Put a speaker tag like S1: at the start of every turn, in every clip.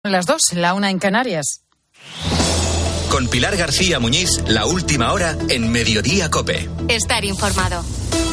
S1: Las 2, la 1 en Canarias.
S2: Con Pilar García Muñiz, la última hora en Mediodía COPE.
S3: Estar informado.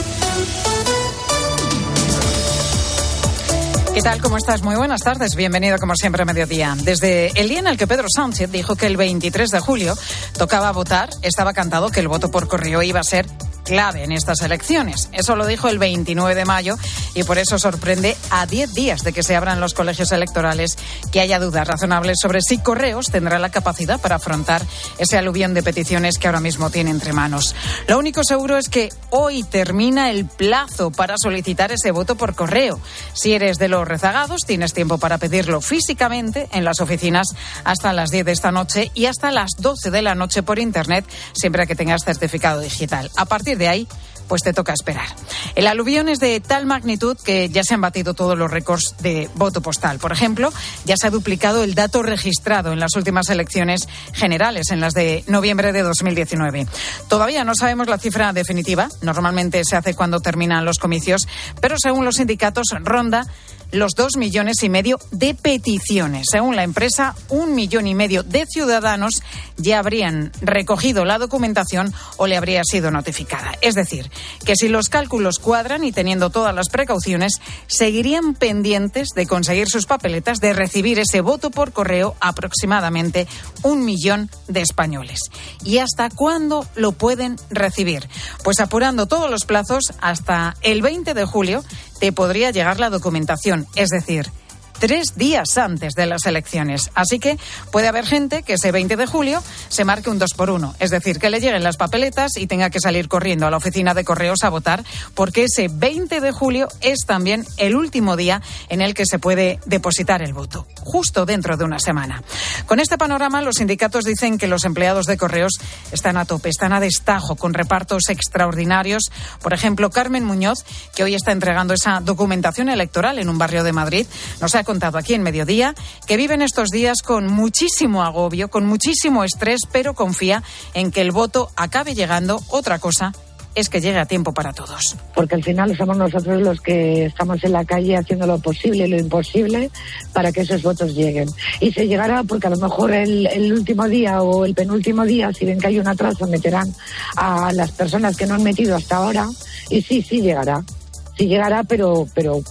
S1: ¿Qué tal? ¿Cómo estás? Muy buenas tardes. Bienvenido, como siempre, a Mediodía. Desde el día en el que Pedro Sánchez dijo que el 23 de julio tocaba votar, estaba cantado que el voto por correo iba a ser clave en estas elecciones. Eso lo dijo el 29 de mayo y por eso sorprende, a 10 días de que se abran los colegios electorales, que haya dudas razonables sobre si Correos tendrá la capacidad para afrontar ese aluvión de peticiones que ahora mismo tiene entre manos. Lo único seguro es que hoy termina el plazo para solicitar ese voto por correo. Si eres de los rezagados, tienes tiempo para pedirlo físicamente en las oficinas hasta las 10 de esta noche y hasta las 12 de la noche por Internet, siempre que tengas certificado digital. A partir de ahí, pues te toca esperar. El aluvión es de tal magnitud que ya se han batido todos los récords de voto postal. Por ejemplo, ya se ha duplicado el dato registrado en las últimas elecciones generales, en las de noviembre de 2019. Todavía no sabemos la cifra definitiva. Normalmente se hace cuando terminan los comicios, pero según los sindicatos ronda los 2,5 millones de peticiones. Según la empresa, 1,5 millones de ciudadanos ya habrían recogido la documentación o le habría sido notificada. Es decir, que si los cálculos cuadran y teniendo todas las precauciones, seguirían pendientes de conseguir sus papeletas, de recibir ese voto por correo aproximadamente 1 millón de españoles. ¿Y hasta cuándo lo pueden recibir? Pues apurando todos los plazos, hasta el 20 de julio te podría llegar la documentación, es decir, 3 días antes de las elecciones. Así que puede haber gente que ese 20 de julio se marque un 2x1, es decir, que le lleguen las papeletas y tenga que salir corriendo a la oficina de correos a votar, porque ese 20 de julio es también el último día en el que se puede depositar el voto, justo dentro de una semana. Con este panorama, los sindicatos dicen que los empleados de correos están a tope, están a destajo, con repartos extraordinarios. Por ejemplo, Carmen Muñoz, que hoy está entregando esa documentación electoral en un barrio de Madrid, nos ha contado aquí en Mediodía que viven estos días con muchísimo agobio, con muchísimo estrés, pero confía en que el voto acabe llegando. Otra cosa es que llegue a tiempo para todos.
S4: Porque al final somos nosotros los que estamos en la calle haciendo lo posible y lo imposible para que esos votos lleguen. Y se llegará porque a lo mejor el último día o el penúltimo día, si ven que hay un atraso, meterán a las personas que no han metido hasta ahora. Y sí llegará. Sí llegará, pero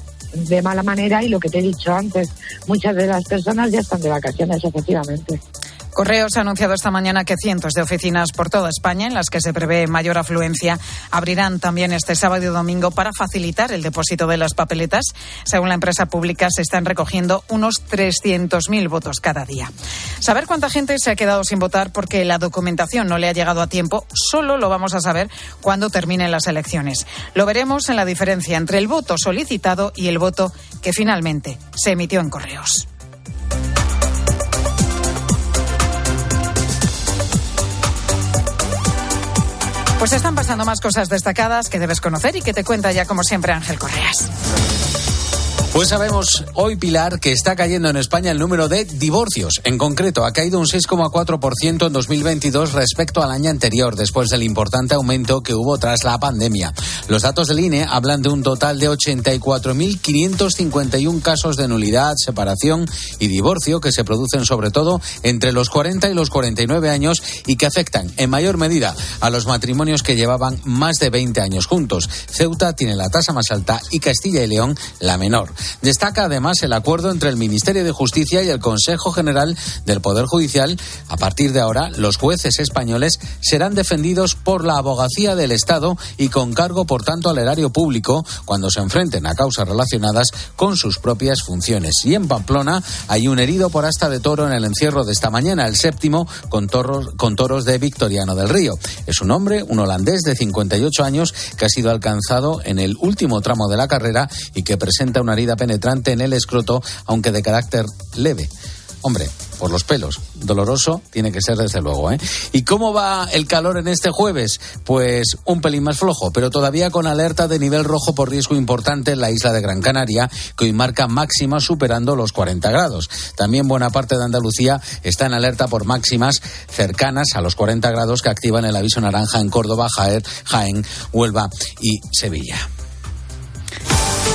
S4: de mala manera, y lo que te he dicho antes, muchas de las personas ya están de vacaciones, efectivamente.
S1: Correos ha anunciado esta mañana que cientos de oficinas por toda España, en las que se prevé mayor afluencia, abrirán también este sábado y domingo para facilitar el depósito de las papeletas. Según la empresa pública, se están recogiendo unos 300.000 votos cada día. Saber cuánta gente se ha quedado sin votar porque la documentación no le ha llegado a tiempo, solo lo vamos a saber cuando terminen las elecciones. Lo veremos en la diferencia entre el voto solicitado y el voto que finalmente se emitió en Correos. Pues están pasando más cosas destacadas que debes conocer y que te cuenta ya, como siempre, Ángel Correas.
S5: Pues sabemos hoy, Pilar, que está cayendo en España el número de divorcios. En concreto, ha caído un 6,4% en 2022 respecto al año anterior, después del importante aumento que hubo tras la pandemia. Los datos del INE hablan de un total de 84.551 casos de nulidad, separación y divorcio que se producen sobre todo entre los 40 y los 49 años y que afectan en mayor medida a los matrimonios que llevaban más de 20 años juntos. Ceuta tiene la tasa más alta y Castilla y León la menor. Destaca además el acuerdo entre el Ministerio de Justicia y el Consejo General del Poder Judicial. A partir de ahora, los jueces españoles serán defendidos por la Abogacía del Estado y con cargo, por tanto, al erario público cuando se enfrenten a causas relacionadas con sus propias funciones. Y en Pamplona hay un herido por asta de toro en el encierro de esta mañana, el séptimo con toros de Victoriano del Río. Es un hombre, un holandés de 58 años, que ha sido alcanzado en el último tramo de la carrera y que presenta una herida penetrante en el escroto, aunque de carácter leve. Hombre, por los pelos, doloroso tiene que ser desde luego, ¿eh? ¿Y cómo va el calor en este jueves? Pues un pelín más flojo, pero todavía con alerta de nivel rojo por riesgo importante en la isla de Gran Canaria, que hoy marca máximas superando los 40 grados. También buena parte de Andalucía está en alerta por máximas cercanas a los 40 grados que activan el aviso naranja en Córdoba, Jaén, Huelva y Sevilla.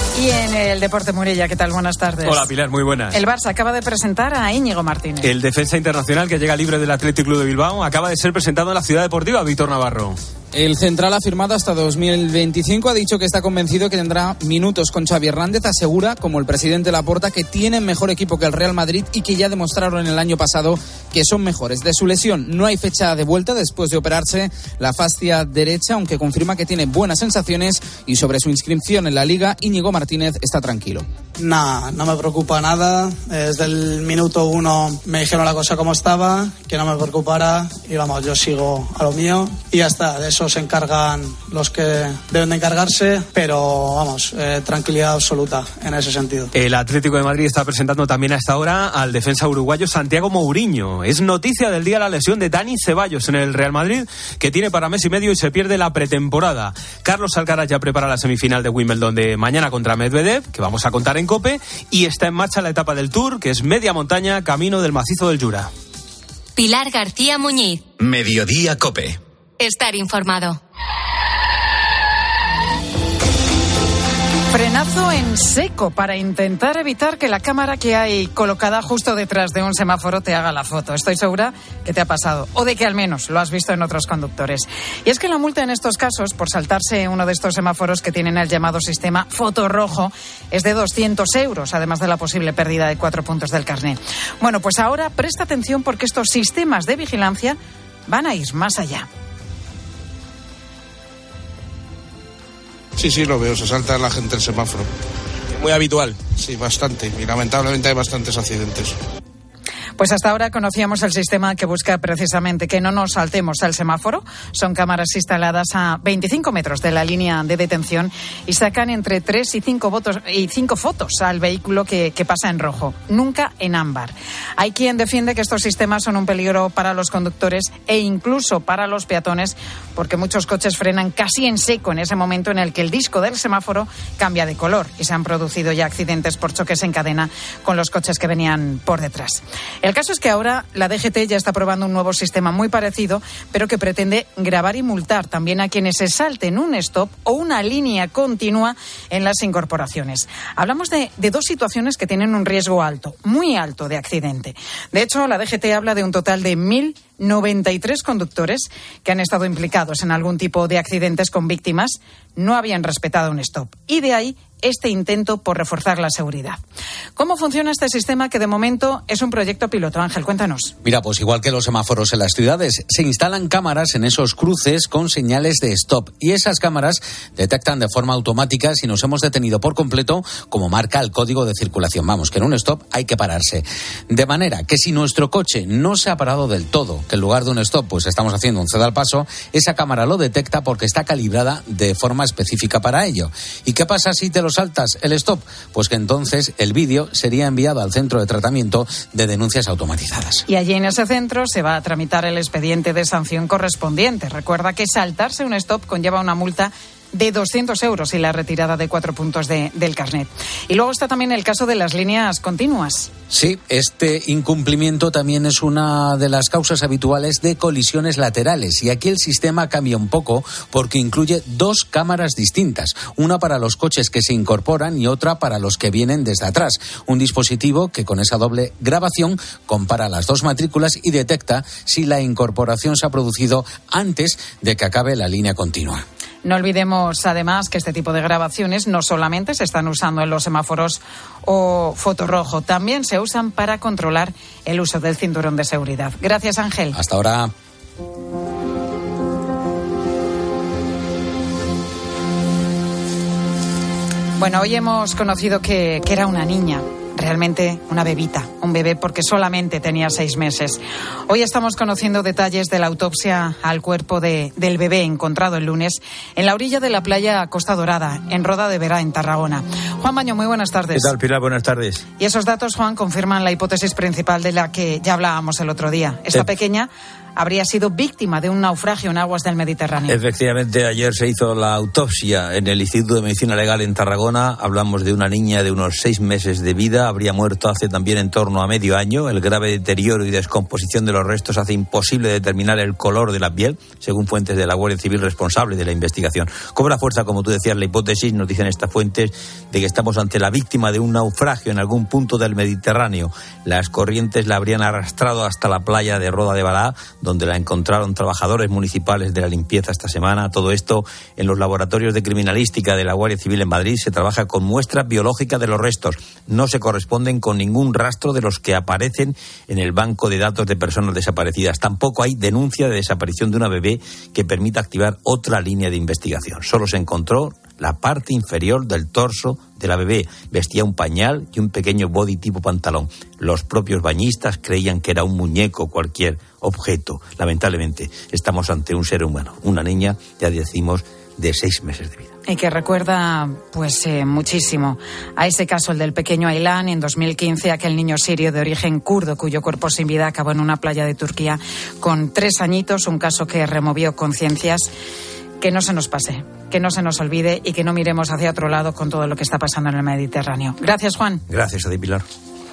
S1: Y en el Deporte, Murilla, ¿qué tal? Buenas tardes.
S3: Hola, Pilar, muy buenas.
S1: El Barça acaba de presentar a Íñigo Martínez.
S3: El defensa internacional que llega libre del Athletic Club de Bilbao acaba de ser presentado en la Ciudad Deportiva, Víctor Navarro.
S6: El central ha firmado hasta 2025, ha dicho que está convencido que tendrá minutos con Xavi Hernández, asegura, como el presidente Laporta, que tienen mejor equipo que el Real Madrid y que ya demostraron el año pasado que son mejores. De su lesión no hay fecha de vuelta después de operarse la fascia derecha, aunque confirma que tiene buenas sensaciones, y sobre su inscripción en la Liga, Íñigo Martínez está tranquilo.
S7: No me preocupa nada. Desde el minuto 1 me dijeron la cosa como estaba, que no me preocupara, y vamos, yo sigo a lo mío y ya está. De eso se encargan los que deben de encargarse, pero vamos, tranquilidad absoluta en ese sentido.
S3: El Atlético de Madrid está presentando también a esta hora al defensa uruguayo Santiago Mourinho. Es noticia del día la lesión de Dani Ceballos en el Real Madrid, que tiene para mes y medio y se pierde la pretemporada. Carlos Alcaraz ya prepara la semifinal de Wimbledon de mañana contra Medvedev, que vamos a contar en COPE, y está en marcha la etapa del Tour, que es media montaña, camino del macizo del Jura.
S8: Pilar García Muñiz.
S2: Mediodía COPE.
S8: Estar informado.
S1: Frenazo en seco para intentar evitar que la cámara que hay colocada justo detrás de un semáforo te haga la foto. Estoy segura que te ha pasado, o de que al menos lo has visto en otros conductores. Y es que la multa en estos casos, por saltarse uno de estos semáforos que tienen el llamado sistema foto rojo, es de 200 euros, además de la posible pérdida de 4 puntos del carné. Bueno, pues ahora presta atención, porque estos sistemas de vigilancia van a ir más allá.
S9: Sí, lo veo, se salta la gente el semáforo.
S3: Muy habitual.
S9: Sí, bastante, y lamentablemente hay bastantes accidentes.
S1: Pues hasta ahora conocíamos el sistema que busca precisamente que no nos saltemos al semáforo. Son cámaras instaladas a 25 metros de la línea de detención y sacan entre 3 y 5 fotos al vehículo que pasa en rojo, nunca en ámbar. Hay quien defiende que estos sistemas son un peligro para los conductores e incluso para los peatones, porque muchos coches frenan casi en seco en ese momento en el que el disco del semáforo cambia de color, y se han producido ya accidentes por choques en cadena con los coches que venían por detrás. El caso es que ahora la DGT ya está probando un nuevo sistema muy parecido, pero que pretende grabar y multar también a quienes se salten un stop o una línea continua en las incorporaciones. Hablamos de dos situaciones que tienen un riesgo alto, muy alto, de accidente. De hecho, la DGT habla de un total de 1.093 conductores que han estado implicados en algún tipo de accidentes con víctimas. No habían respetado un stop, y de ahí este intento por reforzar la seguridad. ¿Cómo funciona este sistema, que de momento es un proyecto piloto? Ángel, cuéntanos.
S5: Mira, pues igual que los semáforos en las ciudades, se instalan cámaras en esos cruces con señales de stop, y esas cámaras detectan de forma automática si nos hemos detenido por completo, como marca el código de circulación. Vamos, que en un stop hay que pararse. De manera que si nuestro coche no se ha parado del todo, que en lugar de un stop pues estamos haciendo un ceda al paso, esa cámara lo detecta porque está calibrada de forma específica para ello. ¿Y qué pasa si te lo saltas el stop? Pues que entonces el vídeo sería enviado al centro de tratamiento de denuncias automatizadas.
S1: Y allí en ese centro se va a tramitar el expediente de sanción correspondiente. Recuerda que saltarse un stop conlleva una multa de 200 euros y la retirada de 4 puntos del carnet. Y luego está también el caso de las líneas continuas.
S5: Sí, este incumplimiento también es una de las causas habituales de colisiones laterales, y aquí el sistema cambia un poco porque incluye 2 cámaras distintas, una para los coches que se incorporan y otra para los que vienen desde atrás. Un dispositivo que con esa doble grabación compara las 2 matrículas y detecta si la incorporación se ha producido antes de que acabe la línea continua.
S1: No olvidemos, además, que este tipo de grabaciones no solamente se están usando en los semáforos o fotorrojo, también se usan para controlar el uso del cinturón de seguridad. Gracias, Ángel.
S5: Hasta ahora.
S1: Bueno, hoy hemos conocido que era una niña. Realmente una bebita, un bebé, porque solamente tenía 6 meses. Hoy estamos conociendo detalles de la autopsia al cuerpo del bebé encontrado el lunes en la orilla de la playa Costa Dorada, en Roda de Berà, en Tarragona. Juan Baño, muy buenas tardes.
S10: ¿Qué tal, Pilar? Buenas tardes.
S1: Y esos datos, Juan, confirman la hipótesis principal de la que ya hablábamos el otro día. Esta pequeña habría sido víctima de un naufragio en aguas del Mediterráneo.
S10: Efectivamente, ayer se hizo la autopsia en el Instituto de Medicina Legal en Tarragona. Hablamos de una niña de unos 6 meses de vida. Habría muerto hace también en torno a medio año. El grave deterioro y descomposición de los restos hace imposible determinar el color de la piel, según fuentes de la Guardia Civil responsable de la investigación. Cobra fuerza, como tú decías, la hipótesis, nos dicen estas fuentes, de que estamos ante la víctima de un naufragio en algún punto del Mediterráneo. Las corrientes la habrían arrastrado hasta la playa de Roda de Bará, donde la encontraron trabajadores municipales de la limpieza esta semana. Todo esto en los laboratorios de criminalística de la Guardia Civil en Madrid. Se trabaja con muestras biológicas de los restos. No se corresponden con ningún rastro de los que aparecen en el banco de datos de personas desaparecidas. Tampoco hay denuncia de desaparición de una bebé que permita activar otra línea de investigación. Solo se encontró la parte inferior del torso de la bebé. Vestía un pañal y un pequeño body tipo pantalón. Los propios bañistas creían que era un muñeco, cualquier objeto. Lamentablemente, estamos ante un ser humano, una niña, ya decimos, de 6 meses de vida.
S1: Y que recuerda, muchísimo a ese caso, el del pequeño Aylan, en 2015, aquel niño sirio de origen kurdo cuyo cuerpo sin vida acabó en una playa de Turquía con 3 añitos, un caso que removió conciencias. Que no se nos pase, que no se nos olvide y que no miremos hacia otro lado con todo lo que está pasando en el Mediterráneo. Gracias, Juan.
S10: Gracias a ti, Pilar.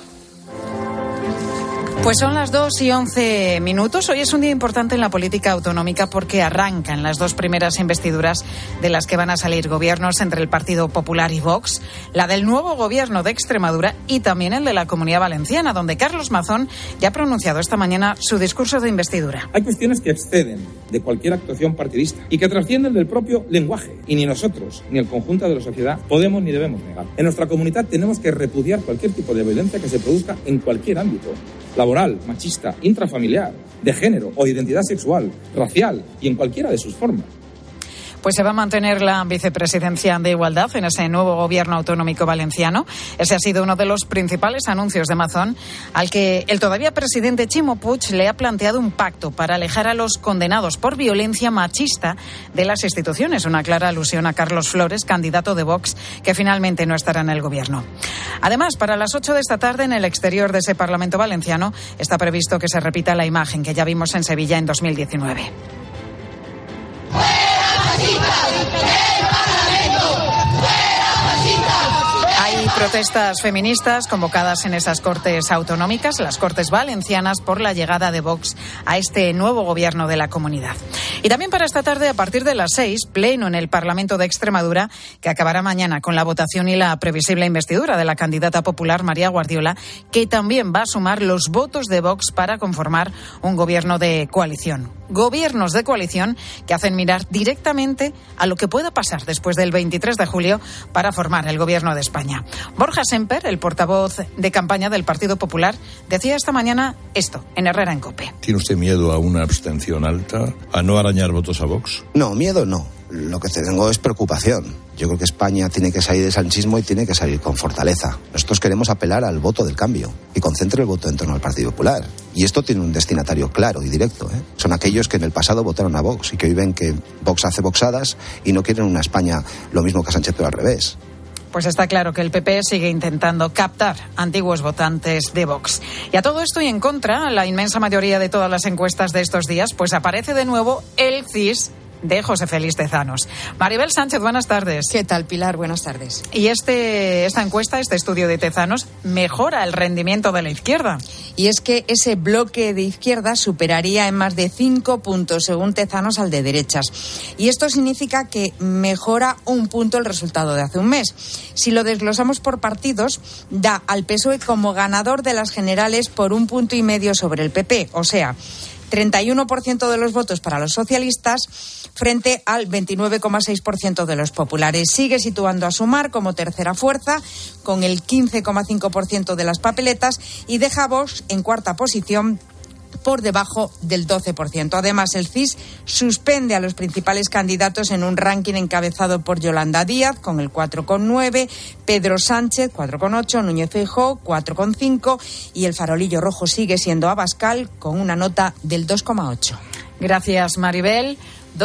S1: Pues son las 2:11. Hoy es un día importante en la política autonómica porque arrancan las 2 primeras investiduras de las que van a salir gobiernos entre el Partido Popular y Vox, la del nuevo gobierno de Extremadura y también el de la Comunidad Valenciana, donde Carlos Mazón ya ha pronunciado esta mañana su discurso de investidura.
S11: Hay cuestiones que exceden de cualquier actuación partidista y que trascienden del propio lenguaje, y ni nosotros ni el conjunto de la sociedad podemos ni debemos negar. En nuestra comunidad tenemos que repudiar cualquier tipo de violencia que se produzca en cualquier ámbito: laboral, machista, intrafamiliar, de género o de identidad sexual, racial y en cualquiera de sus formas.
S1: Pues se va a mantener la vicepresidencia de Igualdad en ese nuevo gobierno autonómico valenciano. Ese ha sido uno de los principales anuncios de Mazón, al que el todavía presidente Ximo Puig le ha planteado un pacto para alejar a los condenados por violencia machista de las instituciones. Una clara alusión a Carlos Flores, candidato de Vox, que finalmente no estará en el gobierno. Además, para las 8 de esta tarde, en el exterior de ese Parlamento valenciano, está previsto que se repita la imagen que ya vimos en Sevilla en 2019. Hay protestas feministas convocadas en esas Cortes autonómicas, las Cortes valencianas, por la llegada de Vox a este nuevo gobierno de la comunidad. Y también para esta tarde, a partir de las 6, pleno en el Parlamento de Extremadura, que acabará mañana con la votación y la previsible investidura de la candidata popular María Guardiola, que también va a sumar los votos de Vox para conformar un gobierno de coalición. Gobiernos de coalición que hacen mirar directamente a lo que pueda pasar después del 23 de julio para formar el gobierno de España. Borja Semper, el portavoz de campaña del Partido Popular, decía esta mañana esto en Herrera en COPE.
S12: ¿Tiene usted miedo a una abstención alta, a no arañar votos a Vox?
S13: No, miedo no. Lo que tengo es preocupación. Yo creo que España tiene que salir del sanchismo y tiene que salir con fortaleza. Nosotros queremos apelar al voto del cambio y concentre el voto en torno al Partido Popular. Y esto tiene un destinatario claro y directo, ¿eh? Son aquellos que en el pasado votaron a Vox y que hoy ven que Vox hace voxadas y no quieren una España lo mismo que Sánchez, pero al revés.
S1: Pues está claro que el PP sigue intentando captar antiguos votantes de Vox. Y a todo esto y en contra, la inmensa mayoría de todas las encuestas de estos días, pues aparece de nuevo el CIS de José Félix Tezanos. Maribel Sánchez, buenas tardes.
S14: ¿Qué tal, Pilar? Buenas tardes.
S1: Y esta encuesta, este estudio de Tezanos, mejora el rendimiento de la izquierda.
S14: Y es que ese bloque de izquierda superaría en más de 5 puntos, según Tezanos, al de derechas. Y esto significa que mejora 1 punto el resultado de hace un mes. Si lo desglosamos por partidos, da al PSOE como ganador de las generales por 1,5 puntos sobre el PP. O sea, 31% de los votos para los socialistas frente al 29,6% de los populares. Sigue situando a Sumar como tercera fuerza con el 15,5% de las papeletas y deja a Vox en cuarta posición por debajo del 12%. Además, el CIS suspende a los principales candidatos en un ranking encabezado por Yolanda Díaz, con el 4,9, Pedro Sánchez, 4,8, Núñez Feijóo, 4,5, y el farolillo rojo sigue siendo Abascal, con una nota del 2,8.
S1: Gracias, Maribel.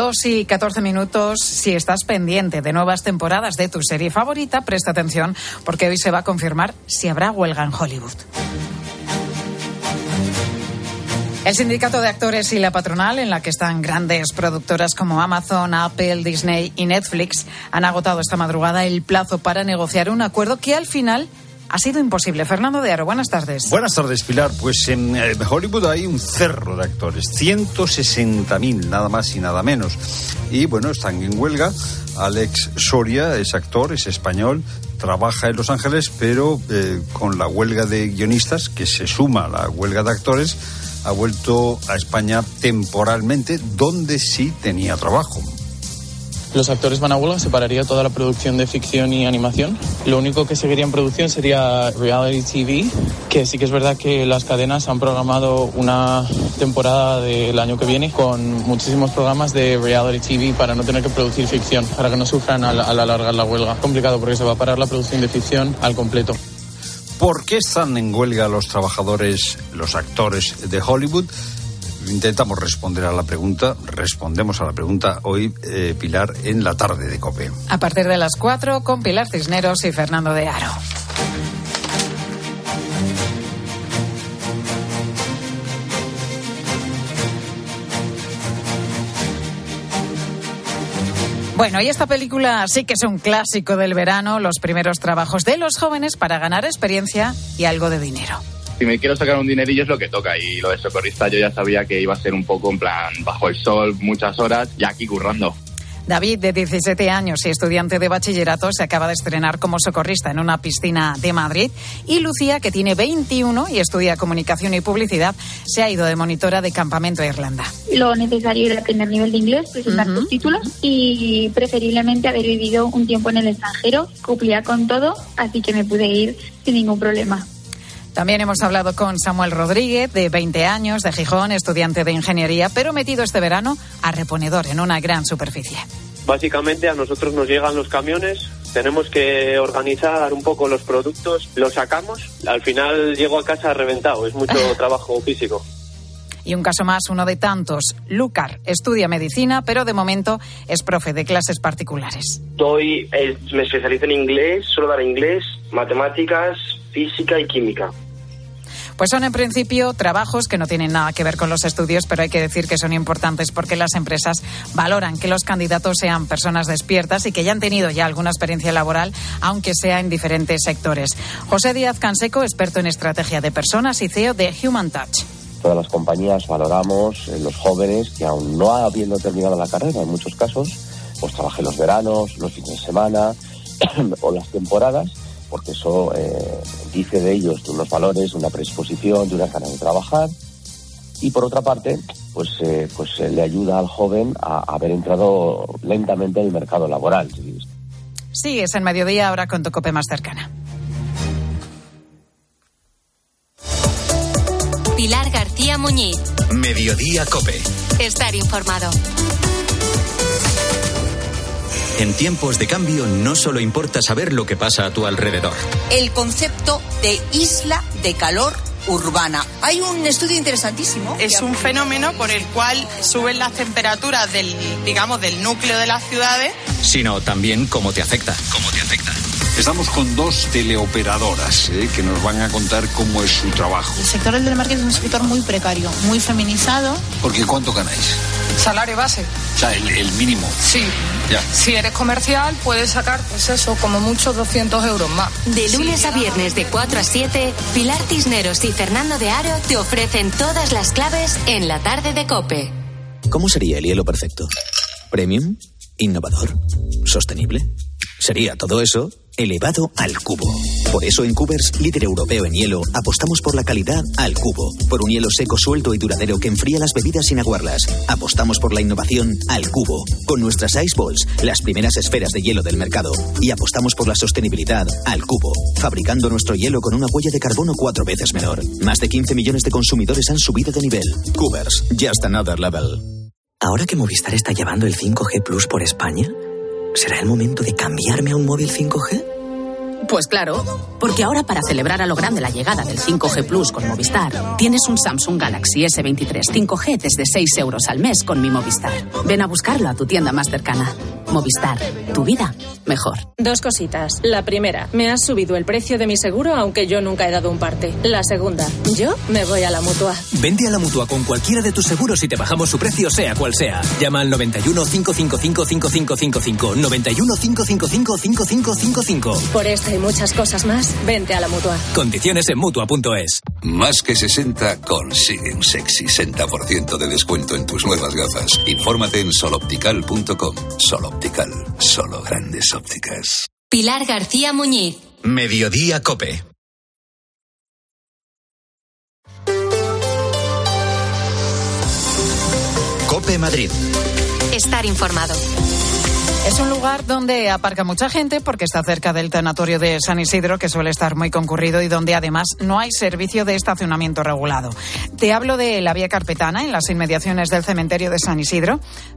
S1: 2:14. Si estás pendiente de nuevas temporadas de tu serie favorita, presta atención, porque hoy se va a confirmar si habrá huelga en Hollywood. El sindicato de actores y la patronal, en la que están grandes productoras como Amazon, Apple, Disney y Netflix, han agotado esta madrugada el plazo para negociar un acuerdo que al final ha sido imposible. Fernando de Aro, buenas tardes.
S15: Buenas tardes, Pilar. Pues en Hollywood hay un cerro de actores, 160.000, nada más y nada menos. Y bueno, están en huelga. Alex Soria es actor, es español, trabaja en Los Ángeles, pero con la huelga de guionistas, que se suma a la huelga de actores, ha vuelto a España temporalmente, donde sí tenía trabajo.
S16: Los actores van a huelga, se pararía toda la producción de ficción y animación. Lo único que seguiría en producción sería reality TV, que sí que es verdad que las cadenas han programado una temporada del año que viene con muchísimos programas de reality TV para no tener que producir ficción, para que no sufran al alargar la huelga. Complicado porque se va a parar la producción de ficción al completo.
S15: ¿Por qué están en huelga los trabajadores, los actores de Hollywood? Intentamos respondemos a la pregunta hoy, Pilar, en la tarde de COPE.
S1: A partir de las 4 con Pilar Cisneros y Fernando de Aro. Bueno, y esta película sí que es un clásico del verano, los primeros trabajos de los jóvenes para ganar experiencia y algo de dinero.
S17: Si me quiero sacar un dinerillo es lo que toca, y lo de socorrista yo ya sabía que iba a ser un poco en plan bajo el sol, muchas horas, ya aquí currando.
S1: David, de 17 años y estudiante de bachillerato, se acaba de estrenar como socorrista en una piscina de Madrid, y Lucía, que tiene 21 y estudia comunicación y publicidad, se ha ido de monitora de campamento a Irlanda.
S18: Lo necesario era tener nivel de inglés, presentar tus títulos y preferiblemente haber vivido un tiempo en el extranjero. Cumplía con todo, así que me pude ir sin ningún problema.
S1: También hemos hablado con Samuel Rodríguez, de 20 años, de Gijón, estudiante de ingeniería, pero metido este verano a reponedor en una gran superficie.
S19: Básicamente a nosotros nos llegan los camiones, tenemos que organizar un poco los productos, los sacamos, al final llego a casa reventado, es mucho trabajo físico.
S1: Y un caso más, uno de tantos. Lúcar estudia medicina, pero de momento es profe de clases particulares.
S20: Me especializo en inglés, suelo dar inglés, matemáticas, física y química.
S1: Pues son en principio trabajos que no tienen nada que ver con los estudios, pero hay que decir que son importantes porque las empresas valoran que los candidatos sean personas despiertas y que hayan tenido ya alguna experiencia laboral, aunque sea en diferentes sectores. José Díaz Canseco, experto en estrategia de personas y CEO de Human Touch.
S21: Todas las compañías valoramos los jóvenes que, aún no habiendo terminado la carrera, en muchos casos, pues trabajen los veranos, los fines de semana o las temporadas, porque eso dice de ellos de unos valores, de una predisposición, de una ganas de trabajar. Y por otra parte, pues le ayuda al joven a haber entrado lentamente en el mercado laboral.
S1: Sigues en Mediodía, ahora con tu COPE más cercana.
S8: Pilar García Muñiz.
S2: Mediodía COPE.
S8: Estar informado.
S2: En tiempos de cambio no solo importa saber lo que pasa a tu alrededor.
S22: El concepto de isla de calor urbana. Hay un estudio interesantísimo.
S23: Es un fenómeno por el cual suben las temperaturas del núcleo de las ciudades.
S2: Sino también cómo te afecta.
S15: Estamos con dos teleoperadoras que nos van a contar cómo es su trabajo.
S24: El sector del telemarketing es un sector muy precario, muy feminizado.
S15: Porque ¿cuánto ganáis?
S23: Salario base.
S15: O sea, el mínimo.
S23: Sí.
S15: Ya.
S23: Si eres comercial, puedes sacar, pues eso, como mucho 200 euros más.
S8: De lunes a viernes de 4 a 7, Pilar Cisneros y Fernando de Aro te ofrecen todas las claves en la tarde de COPE.
S25: ¿Cómo sería el hielo perfecto? ¿Premium? ¿Innovador? ¿Sostenible? Sería todo eso elevado al cubo. Por eso en Cubers, líder europeo en hielo, apostamos por la calidad al cubo. Por un hielo seco, suelto y duradero que enfría las bebidas sin aguarlas. Apostamos por la innovación al cubo. Con nuestras Ice Balls, las primeras esferas de hielo del mercado. Y apostamos por la sostenibilidad al cubo. Fabricando nuestro hielo con una huella de carbono 4 veces menor. Más de 15 millones de consumidores han subido de nivel. Cubers, just another level.
S26: Ahora que Movistar está llevando el 5G Plus por España, ¿será el momento de cambiarme a un móvil 5G?
S3: Pues claro, porque ahora para celebrar a lo grande la llegada del 5G Plus con Movistar, tienes un Samsung Galaxy S23 5G desde 6 euros al mes con mi Movistar. Ven a buscarlo a tu tienda más cercana. Movistar, tu vida mejor.
S4: Dos cositas. La primera, me has subido el precio de mi seguro aunque yo nunca he dado un parte. La segunda, yo me voy a la Mutua.
S5: Vente a la Mutua con cualquiera de tus seguros y te bajamos su precio sea cual sea. Llama al 91 555 5555. 91 555 5555.
S4: Por esta y muchas cosas más, vente a la Mutua.
S5: Condiciones en Mutua.es.
S6: Más que 60 consigue un sexy 60% de descuento en tus nuevas gafas. Infórmate en soloptical.com. Soloptical, solo grandes ópticas.
S8: Pilar García Muñiz.
S2: Mediodía COPE. COPE Madrid.
S8: Estar informado.
S1: Es un lugar donde aparca mucha gente porque está cerca del tanatorio de San Isidro, que suele estar muy concurrido y donde además no hay servicio de estacionamiento regulado. Te hablo de la vía Carpetana, en las inmediaciones del cementerio de San Isidro.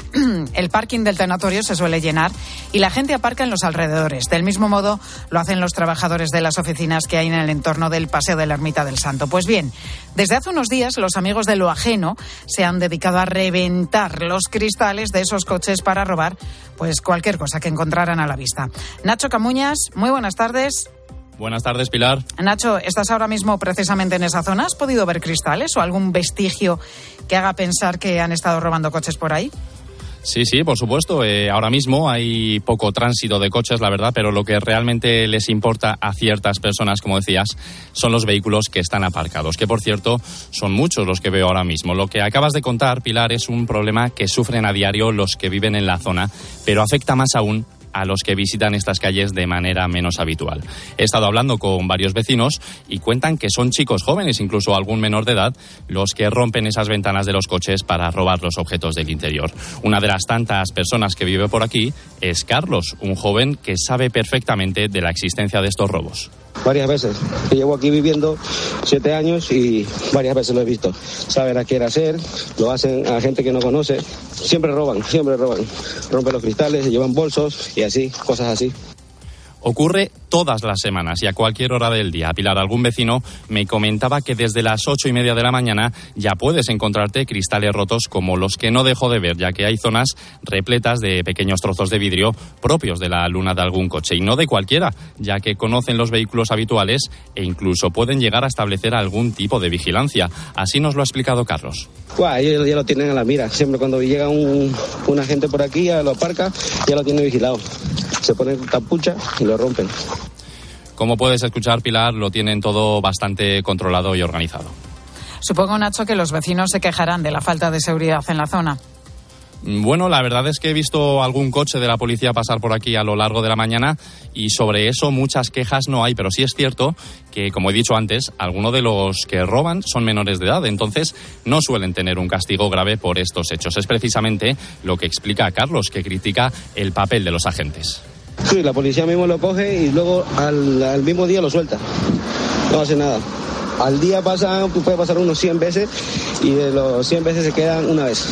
S1: El parking del tanatorio se suele llenar y la gente aparca en los alrededores. Del mismo modo lo hacen los trabajadores de las oficinas que hay en el entorno del Paseo de la Ermita del Santo. Pues bien, desde hace unos días los amigos de lo ajeno se han dedicado a reventar los cristales de esos coches para robar pues cualquier cosa que encontraran a la vista. Nacho Camuñas, muy buenas tardes.
S7: Buenas tardes, Pilar.
S1: Nacho, ¿estás ahora mismo precisamente en esa zona? ¿Has podido ver cristales o algún vestigio que haga pensar que han estado robando coches por ahí?
S7: Sí, por supuesto. Ahora mismo hay poco tránsito de coches, la verdad, pero lo que realmente les importa a ciertas personas, como decías, son los vehículos que están aparcados, que por cierto son muchos los que veo ahora mismo. Lo que acabas de contar, Pilar, es un problema que sufren a diario los que viven en la zona, pero afecta más aún a los que visitan estas calles de manera menos habitual. He estado hablando con varios vecinos y cuentan que son chicos jóvenes, incluso algún menor de edad, los que rompen esas ventanas de los coches para robar los objetos del interior. Una de las tantas personas que vive por aquí es Carlos, un joven que sabe perfectamente de la existencia de estos robos.
S9: Varias veces. Llevo aquí viviendo 7 años y varias veces lo he visto. Saben a qué hacer, lo hacen a gente que no conoce. Siempre roban. Rompen los cristales, llevan bolsos y así, cosas así.
S7: Ocurre todas las semanas y a cualquier hora del día. Pilar, algún vecino me comentaba que desde las 8:30 de la mañana ya puedes encontrarte cristales rotos como los que no dejo de ver, ya que hay zonas repletas de pequeños trozos de vidrio propios de la luna de algún coche, y no de cualquiera, ya que conocen los vehículos habituales e incluso pueden llegar a establecer algún tipo de vigilancia. Así nos lo ha explicado Carlos.
S9: Ellos ya lo tienen a la mira. Siempre cuando llega un agente por aquí, ya lo aparca, ya lo tiene vigilado. Se ponen capucha y lo rompen.
S7: Como puedes escuchar, Pilar, lo tienen todo bastante controlado y organizado.
S1: Supongo, Nacho, que los vecinos se quejarán de la falta de seguridad en la zona.
S7: Bueno, la verdad es que he visto algún coche de la policía pasar por aquí a lo largo de la mañana y sobre eso muchas quejas no hay, pero sí es cierto que, como he dicho antes, algunos de los que roban son menores de edad, entonces no suelen tener un castigo grave por estos hechos. Es precisamente lo que explica Carlos, que critica el papel de los agentes.
S9: Sí, la policía mismo lo coge y luego al mismo día lo suelta. No hace nada. Al día puede pasar unos 100 veces y de los 100 veces se quedan una vez.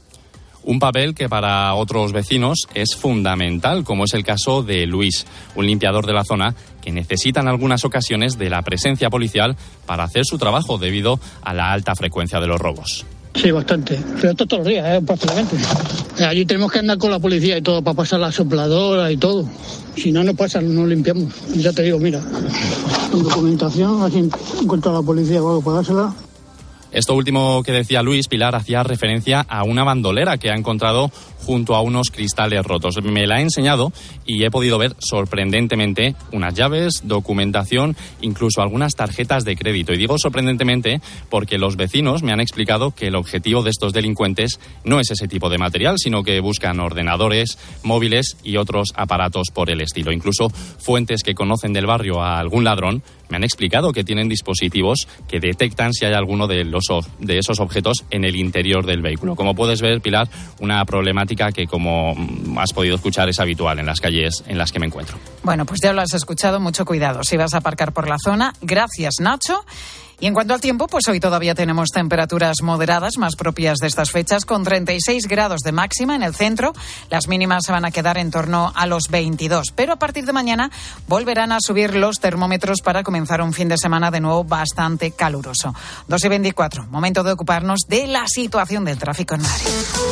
S7: Un papel que para otros vecinos es fundamental, como es el caso de Luis, un limpiador de la zona que necesita en algunas ocasiones de la presencia policial para hacer su trabajo debido a la alta frecuencia de los robos.
S27: Sí, bastante. Pero todos los días, prácticamente. Allí tenemos que andar con la policía y todo para pasar la sopladora y todo. Si no pasan, no limpiamos. Ya te digo, mira, con documentación, así encuentro a la policía o algo para dársela.
S7: Esto último que decía Luis, Pilar, hacía referencia a una bandolera que ha encontrado junto a unos cristales rotos. Me la ha enseñado y he podido ver sorprendentemente unas llaves, documentación, incluso algunas tarjetas de crédito. Y digo sorprendentemente porque los vecinos me han explicado que el objetivo de estos delincuentes no es ese tipo de material, sino que buscan ordenadores, móviles y otros aparatos por el estilo. Incluso fuentes que conocen del barrio a algún ladrón me han explicado que tienen dispositivos que detectan si hay alguno de esos objetos en el interior del vehículo. Como puedes ver, Pilar, una problemática que, como has podido escuchar, es habitual en las calles en las que me encuentro.
S1: Bueno, pues ya lo has escuchado, mucho cuidado si vas a aparcar por la zona. Gracias, Nacho. Y en cuanto al tiempo, pues hoy todavía tenemos temperaturas moderadas, más propias de estas fechas, con 36 grados de máxima en el centro. Las mínimas se van a quedar en torno a los 22. Pero a partir de mañana volverán a subir los termómetros para comenzar un fin de semana de nuevo bastante caluroso. 2:24, momento de ocuparnos de la situación del tráfico en Madrid.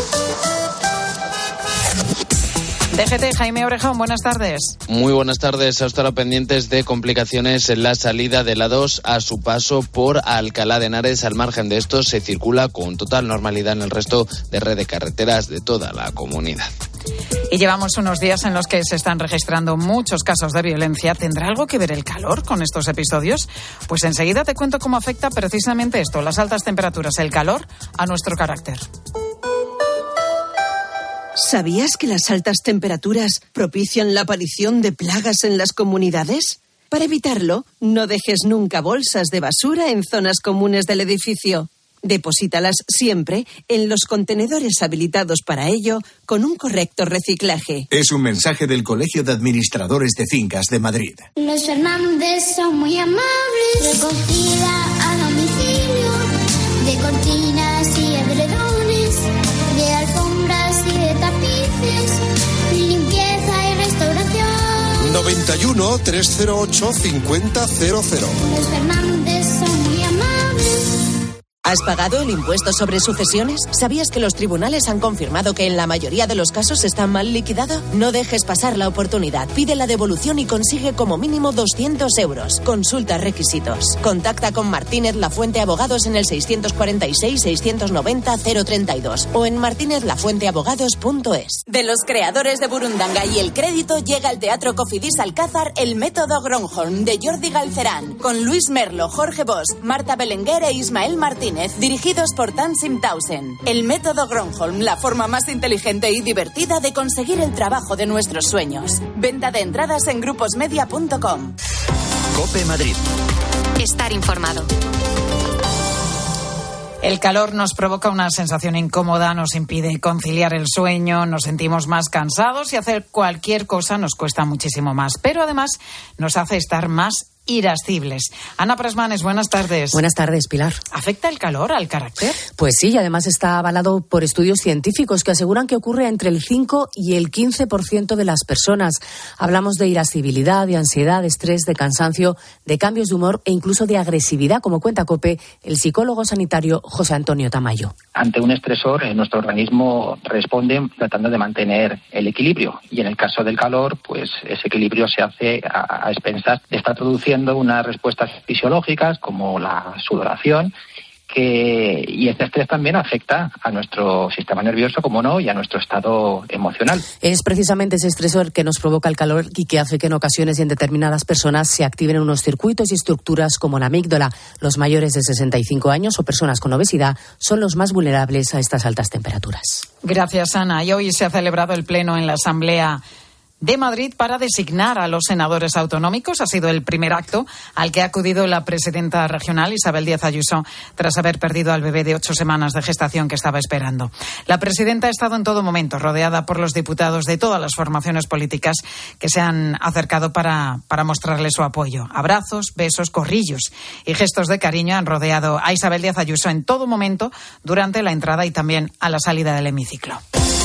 S1: DGT, Jaime Orejón, buenas tardes.
S10: Muy buenas tardes. Hasta ahora pendientes de complicaciones en la salida de la 2 a su paso por Alcalá de Henares. Al margen de esto, se circula con total normalidad en el resto de red de carreteras de toda la comunidad.
S1: Y llevamos unos días en los que se están registrando muchos casos de violencia. ¿Tendrá algo que ver el calor con estos episodios? Pues enseguida te cuento cómo afecta precisamente esto, las altas temperaturas, el calor, a nuestro carácter.
S11: ¿Sabías que las altas temperaturas propician la aparición de plagas en las comunidades? Para evitarlo, no dejes nunca bolsas de basura en zonas comunes del edificio. Deposítalas siempre en los contenedores habilitados para ello con un correcto reciclaje.
S12: Es un mensaje del Colegio de Administradores de Fincas de Madrid.
S13: Los Fernández son muy amables. Recogida a domicilio de cortinas y edredones, de alfombras y de tapices, limpieza y restauración.
S14: 91 308 5000.
S13: Los Fernández son muy amables.
S11: ¿Has pagado el impuesto sobre sucesiones? ¿Sabías que los tribunales han confirmado que en la mayoría de los casos está mal liquidado? No dejes pasar la oportunidad. Pide la devolución y consigue como mínimo 200 euros. Consulta requisitos. Contacta con Martínez Lafuente Abogados en el 646-690-032 o en martinezlafuenteabogados.es. De los creadores de Burundanga y El Crédito llega al Teatro Cofidis Alcázar El Método Gronholm de Jordi Galcerán, con Luis Merlo, Jorge Bosch, Marta Belenguer e Ismael Martínez, dirigidos por Tansim Tausen. El Método Gronholm, la forma más inteligente y divertida de conseguir el trabajo de nuestros sueños. Venta de entradas en gruposmedia.com.
S2: COPE Madrid.
S8: Estar informado.
S1: El calor nos provoca una sensación incómoda, nos impide conciliar el sueño, nos sentimos más cansados y hacer cualquier cosa nos cuesta muchísimo más. Pero además nos hace estar más irascibles. Ana Prasmanes, buenas tardes.
S16: Buenas tardes, Pilar.
S1: ¿Afecta el calor al carácter?
S16: Pues sí, y además está avalado por estudios científicos que aseguran que ocurre entre el 5 y el 15% de las personas. Hablamos de irascibilidad, de ansiedad, de estrés, de cansancio, de cambios de humor e incluso de agresividad, como cuenta COPE el psicólogo sanitario José Antonio Tamayo.
S17: Ante un estresor, nuestro organismo responde tratando de mantener el equilibrio. Y en el caso del calor, pues ese equilibrio se hace a expensas de estar produciendo unas respuestas fisiológicas como la sudoración, y este estrés también afecta a nuestro sistema nervioso, como no, y a nuestro estado emocional.
S16: Es precisamente ese estresor que nos provoca el calor y que hace que en ocasiones y en determinadas personas se activen unos circuitos y estructuras como la amígdala. Los mayores de 65 años o personas con obesidad son los más vulnerables a estas altas temperaturas.
S1: Gracias, Ana. Y hoy se ha celebrado el pleno en la Asamblea de Madrid para designar a los senadores autonómicos. Ha sido el primer acto al que ha acudido la presidenta regional, Isabel Díaz Ayuso, tras haber perdido al bebé de 8 semanas de gestación que estaba esperando. La presidenta ha estado en todo momento rodeada por los diputados de todas las formaciones políticas que se han acercado para mostrarle su apoyo. Abrazos, besos, corrillos y gestos de cariño han rodeado a Isabel Díaz Ayuso en todo momento durante la entrada y también a la salida del hemiciclo.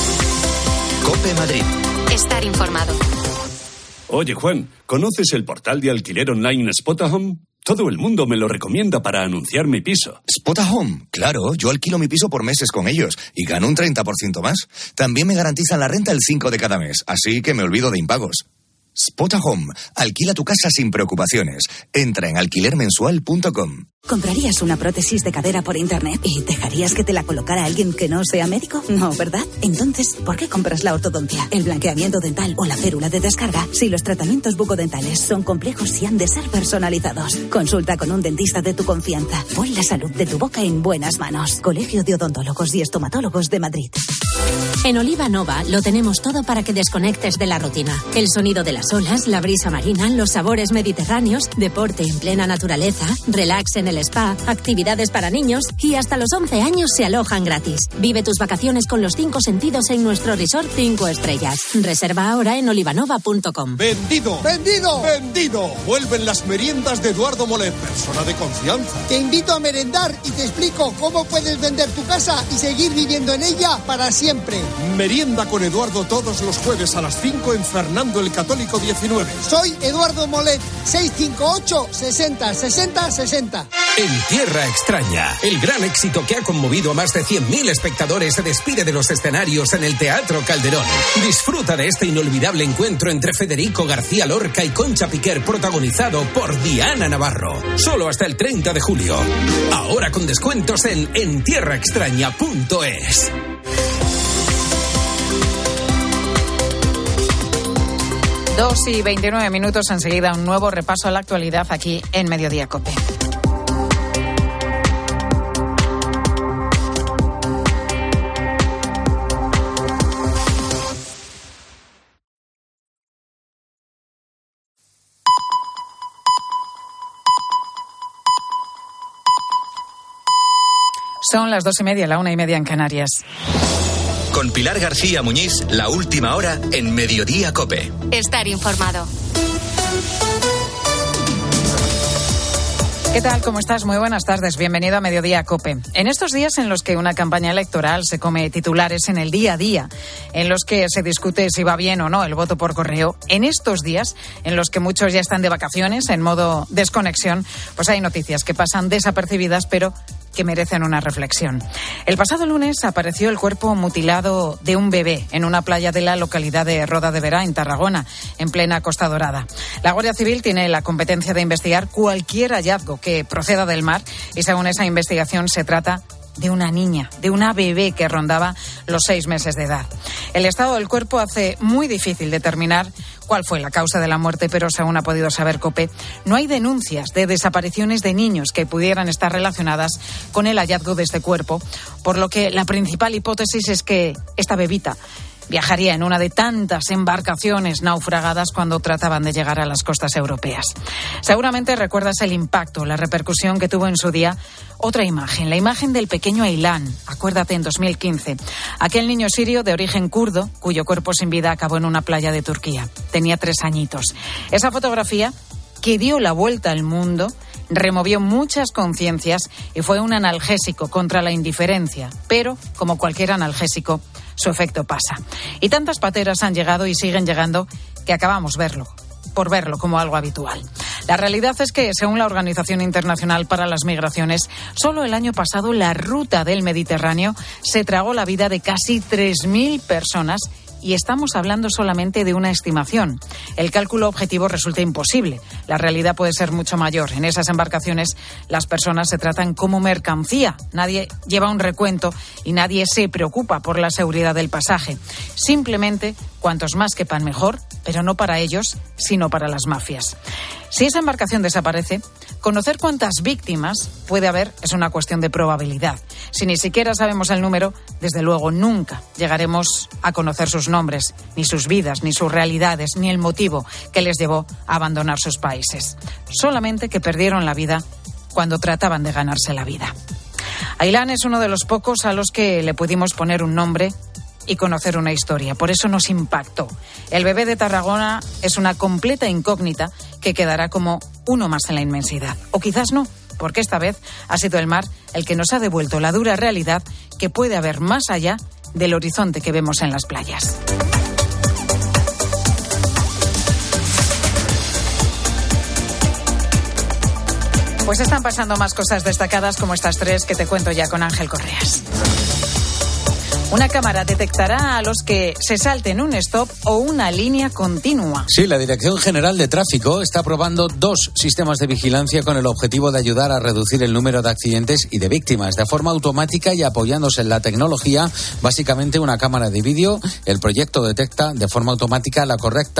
S2: COPE Madrid.
S8: Estar informado.
S28: Oye, Juan, ¿conoces el portal de alquiler online Spotahome? Todo el mundo me lo recomienda para anunciar mi piso.
S29: Spotahome, claro, yo alquilo mi piso por meses con ellos y gano un 30% más. También me garantizan la renta el 5 de cada mes, así que me olvido de impagos. Spotahome, alquila tu casa sin preocupaciones. Entra en alquilermensual.com.
S30: ¿Comprarías una prótesis de cadera por internet y dejarías que te la colocara alguien que no sea médico? No, ¿verdad? Entonces, ¿por qué compras la ortodoncia, el blanqueamiento dental o la férula de descarga si los tratamientos bucodentales son complejos y han de ser personalizados? Consulta con un dentista de tu confianza. Pon la salud de tu boca en buenas manos. Colegio de Odontólogos y Estomatólogos de Madrid.
S15: En Oliva Nova lo tenemos todo para que desconectes de la rutina. El sonido de las olas, la brisa marina, los sabores mediterráneos, deporte en plena naturaleza, relax en el spa, actividades para niños y hasta los 11 años se alojan gratis. Vive tus vacaciones con los 5 sentidos en nuestro resort 5 estrellas. Reserva ahora en olivanova.com.
S14: ¡Vendido! ¡Vendido! ¡Vendido! Vuelven las meriendas de Eduardo Molet, persona de confianza.
S18: Te invito a merendar y te explico cómo puedes vender tu casa y seguir viviendo en ella para siempre.
S14: Merienda con Eduardo todos los jueves a las 5 en Fernando el Católico 19.
S18: Soy Eduardo Molet, 658 60 60 60.
S19: En Tierra Extraña, el gran éxito que ha conmovido a más de 100.000 espectadores se despide de los escenarios en el Teatro Calderón. Disfruta de este inolvidable encuentro entre Federico García Lorca y Concha Piquer, protagonizado por Diana Navarro. Solo hasta el 30 de julio. Ahora con descuentos en entierraextraña.es.
S1: Dos y 29 minutos, enseguida un nuevo repaso a la actualidad aquí en Mediodía COPE. Son las 2:30, la 1:30 en Canarias.
S2: Con Pilar García Muñiz, la última hora en Mediodía COPE.
S8: Estar informado.
S1: ¿Qué tal? ¿Cómo estás? Muy buenas tardes. Bienvenido a Mediodía COPE. En estos días en los que una campaña electoral se come titulares en el día a día, en los que se discute si va bien o no el voto por correo, en estos días en los que muchos ya están de vacaciones, en modo desconexión, pues hay noticias que pasan desapercibidas, pero que merecen una reflexión. El pasado lunes apareció el cuerpo mutilado de un bebé en una playa de la localidad de Roda de Berà, en Tarragona, en plena Costa Dorada. La Guardia Civil tiene la competencia de investigar cualquier hallazgo que proceda del mar y según esa investigación se trata de una niña, de una bebé que rondaba los 6 meses de edad. El estado del cuerpo hace muy difícil determinar cuál fue la causa de la muerte, pero según ha podido saber COPE, no hay denuncias de desapariciones de niños que pudieran estar relacionadas con el hallazgo de este cuerpo, por lo que la principal hipótesis es que esta bebita viajaría en una de tantas embarcaciones naufragadas cuando trataban de llegar a las costas europeas. Seguramente recuerdas el impacto, la repercusión que tuvo en su día otra imagen, la imagen del pequeño Aylan, acuérdate, en 2015. Aquel niño sirio de origen kurdo, cuyo cuerpo sin vida acabó en una playa de Turquía. Tenía 3 añitos. Esa fotografía, que dio la vuelta al mundo, removió muchas conciencias y fue un analgésico contra la indiferencia. Pero, como cualquier analgésico, su efecto pasa. Y tantas pateras han llegado y siguen llegando que acabamos por verlo como algo habitual. La realidad es que, según la Organización Internacional para las Migraciones, solo el año pasado la ruta del Mediterráneo se tragó la vida de casi 3.000 personas. Y estamos hablando solamente de una estimación. El cálculo objetivo resulta imposible. La realidad puede ser mucho mayor. En esas embarcaciones las personas se tratan como mercancía. Nadie lleva un recuento y nadie se preocupa por la seguridad del pasaje. Simplemente, cuantos más quepan mejor, pero no para ellos, sino para las mafias. Si esa embarcación desaparece, conocer cuántas víctimas puede haber es una cuestión de probabilidad. Si ni siquiera sabemos el número, desde luego nunca llegaremos a conocer sus nombres, ni sus vidas, ni sus realidades, ni el motivo que les llevó a abandonar sus países. Solamente que perdieron la vida cuando trataban de ganarse la vida. Aylan es uno de los pocos a los que le pudimos poner un nombre y conocer una historia. Por eso nos impactó. El bebé de Tarragona es una completa incógnita que quedará como uno más en la inmensidad. O quizás no, porque esta vez ha sido el mar el que nos ha devuelto la dura realidad que puede haber más allá del horizonte que vemos en las playas. Pues están pasando más cosas destacadas como estas 3 que te cuento ya con Ángel Correas. Una cámara detectará a los que se salten un stop o una línea continua.
S20: Sí, la Dirección General de Tráfico está probando 2 sistemas de vigilancia con el objetivo de ayudar a reducir el número de accidentes y de víctimas de forma automática y apoyándose en la tecnología, básicamente una cámara de vídeo. El proyecto detecta de forma automática la correcta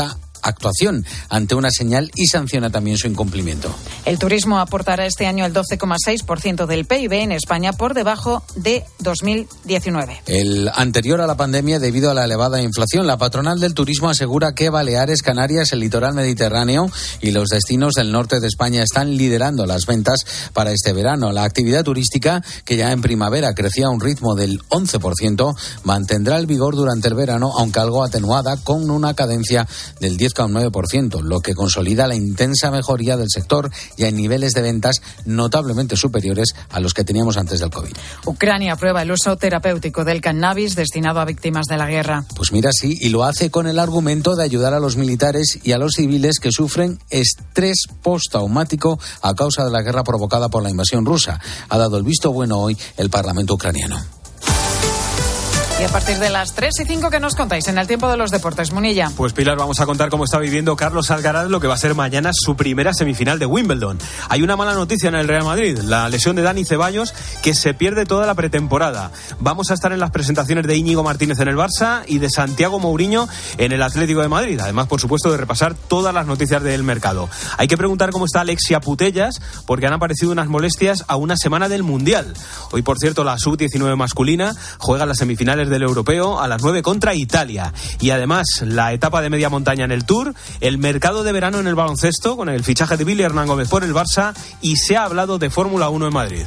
S20: actuación ante una señal y sanciona también su incumplimiento.
S1: El turismo aportará este año el 12,6% del PIB en España, por debajo de 2019.
S20: El anterior a la pandemia, debido a la elevada inflación. La patronal del turismo asegura que Baleares, Canarias, el litoral mediterráneo y los destinos del norte de España están liderando las ventas para este verano. La actividad turística, que ya en primavera crecía a un ritmo del 11%, mantendrá el vigor durante el verano, aunque algo atenuada, con una cadencia del 10,9%, lo que consolida la intensa mejoría del sector, ya en niveles de ventas notablemente superiores a los que teníamos antes del COVID.
S1: Ucrania aprueba el uso terapéutico del cannabis destinado a víctimas de la guerra.
S20: Pues mira, sí, y lo hace con el argumento de ayudar a los militares y a los civiles que sufren estrés postraumático a causa de la guerra provocada por la invasión rusa. Ha dado el visto bueno hoy el Parlamento ucraniano.
S1: Y a partir de las 3:05, ¿qué nos contáis en el tiempo de los deportes, Munilla?
S3: Pues Pilar, vamos a contar cómo está viviendo Carlos Alcaraz lo que va a ser mañana su primera semifinal de Wimbledon. Hay una mala noticia en el Real Madrid, la lesión de Dani Ceballos, que se pierde toda la pretemporada. Vamos a estar en las presentaciones de Íñigo Martínez en el Barça y de Santiago Mourinho en el Atlético de Madrid. Además, por supuesto, de repasar todas las noticias del mercado. Hay que preguntar cómo está Alexia Putellas, porque han aparecido unas molestias a una semana del Mundial. Hoy, por cierto, la sub-19 masculina juega las semifinales del Europeo a las 9 contra Italia. Y además, la etapa de media montaña en el Tour, el mercado de verano en el baloncesto, con el fichaje de Billy Hernán Gómez por el Barça, y se ha hablado de Fórmula 1 en Madrid.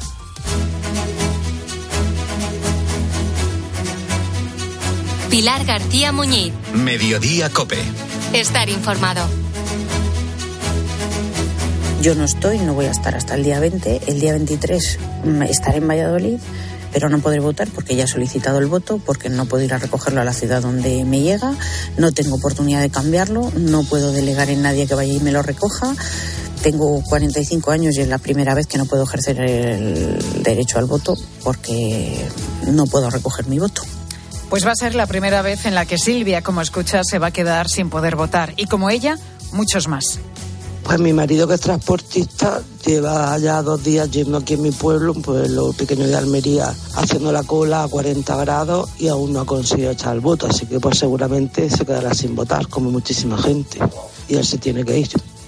S8: Pilar García Muñiz.
S2: Mediodía COPE.
S8: Estar informado.
S4: Yo no voy a estar hasta el día 20. El día 23 estaré en Valladolid, pero no podré votar porque ya he solicitado el voto, porque no puedo ir a recogerlo a la ciudad donde me llega, no tengo oportunidad de cambiarlo, no puedo delegar en nadie que vaya y me lo recoja. Tengo 45 años y es la primera vez que no puedo ejercer el derecho al voto porque no puedo recoger mi voto.
S1: Pues va a ser la primera vez en la que Silvia, como escuchas, se va a quedar sin poder votar. Y como ella, muchos más.
S5: Pues mi marido, que es transportista, lleva ya 2 días yendo aquí en mi pueblo, un pueblo pequeño de Almería, haciendo la cola a 40 grados y aún no ha conseguido echar el voto. Así que pues seguramente se quedará sin votar, como muchísima gente. Y él se tiene que ir.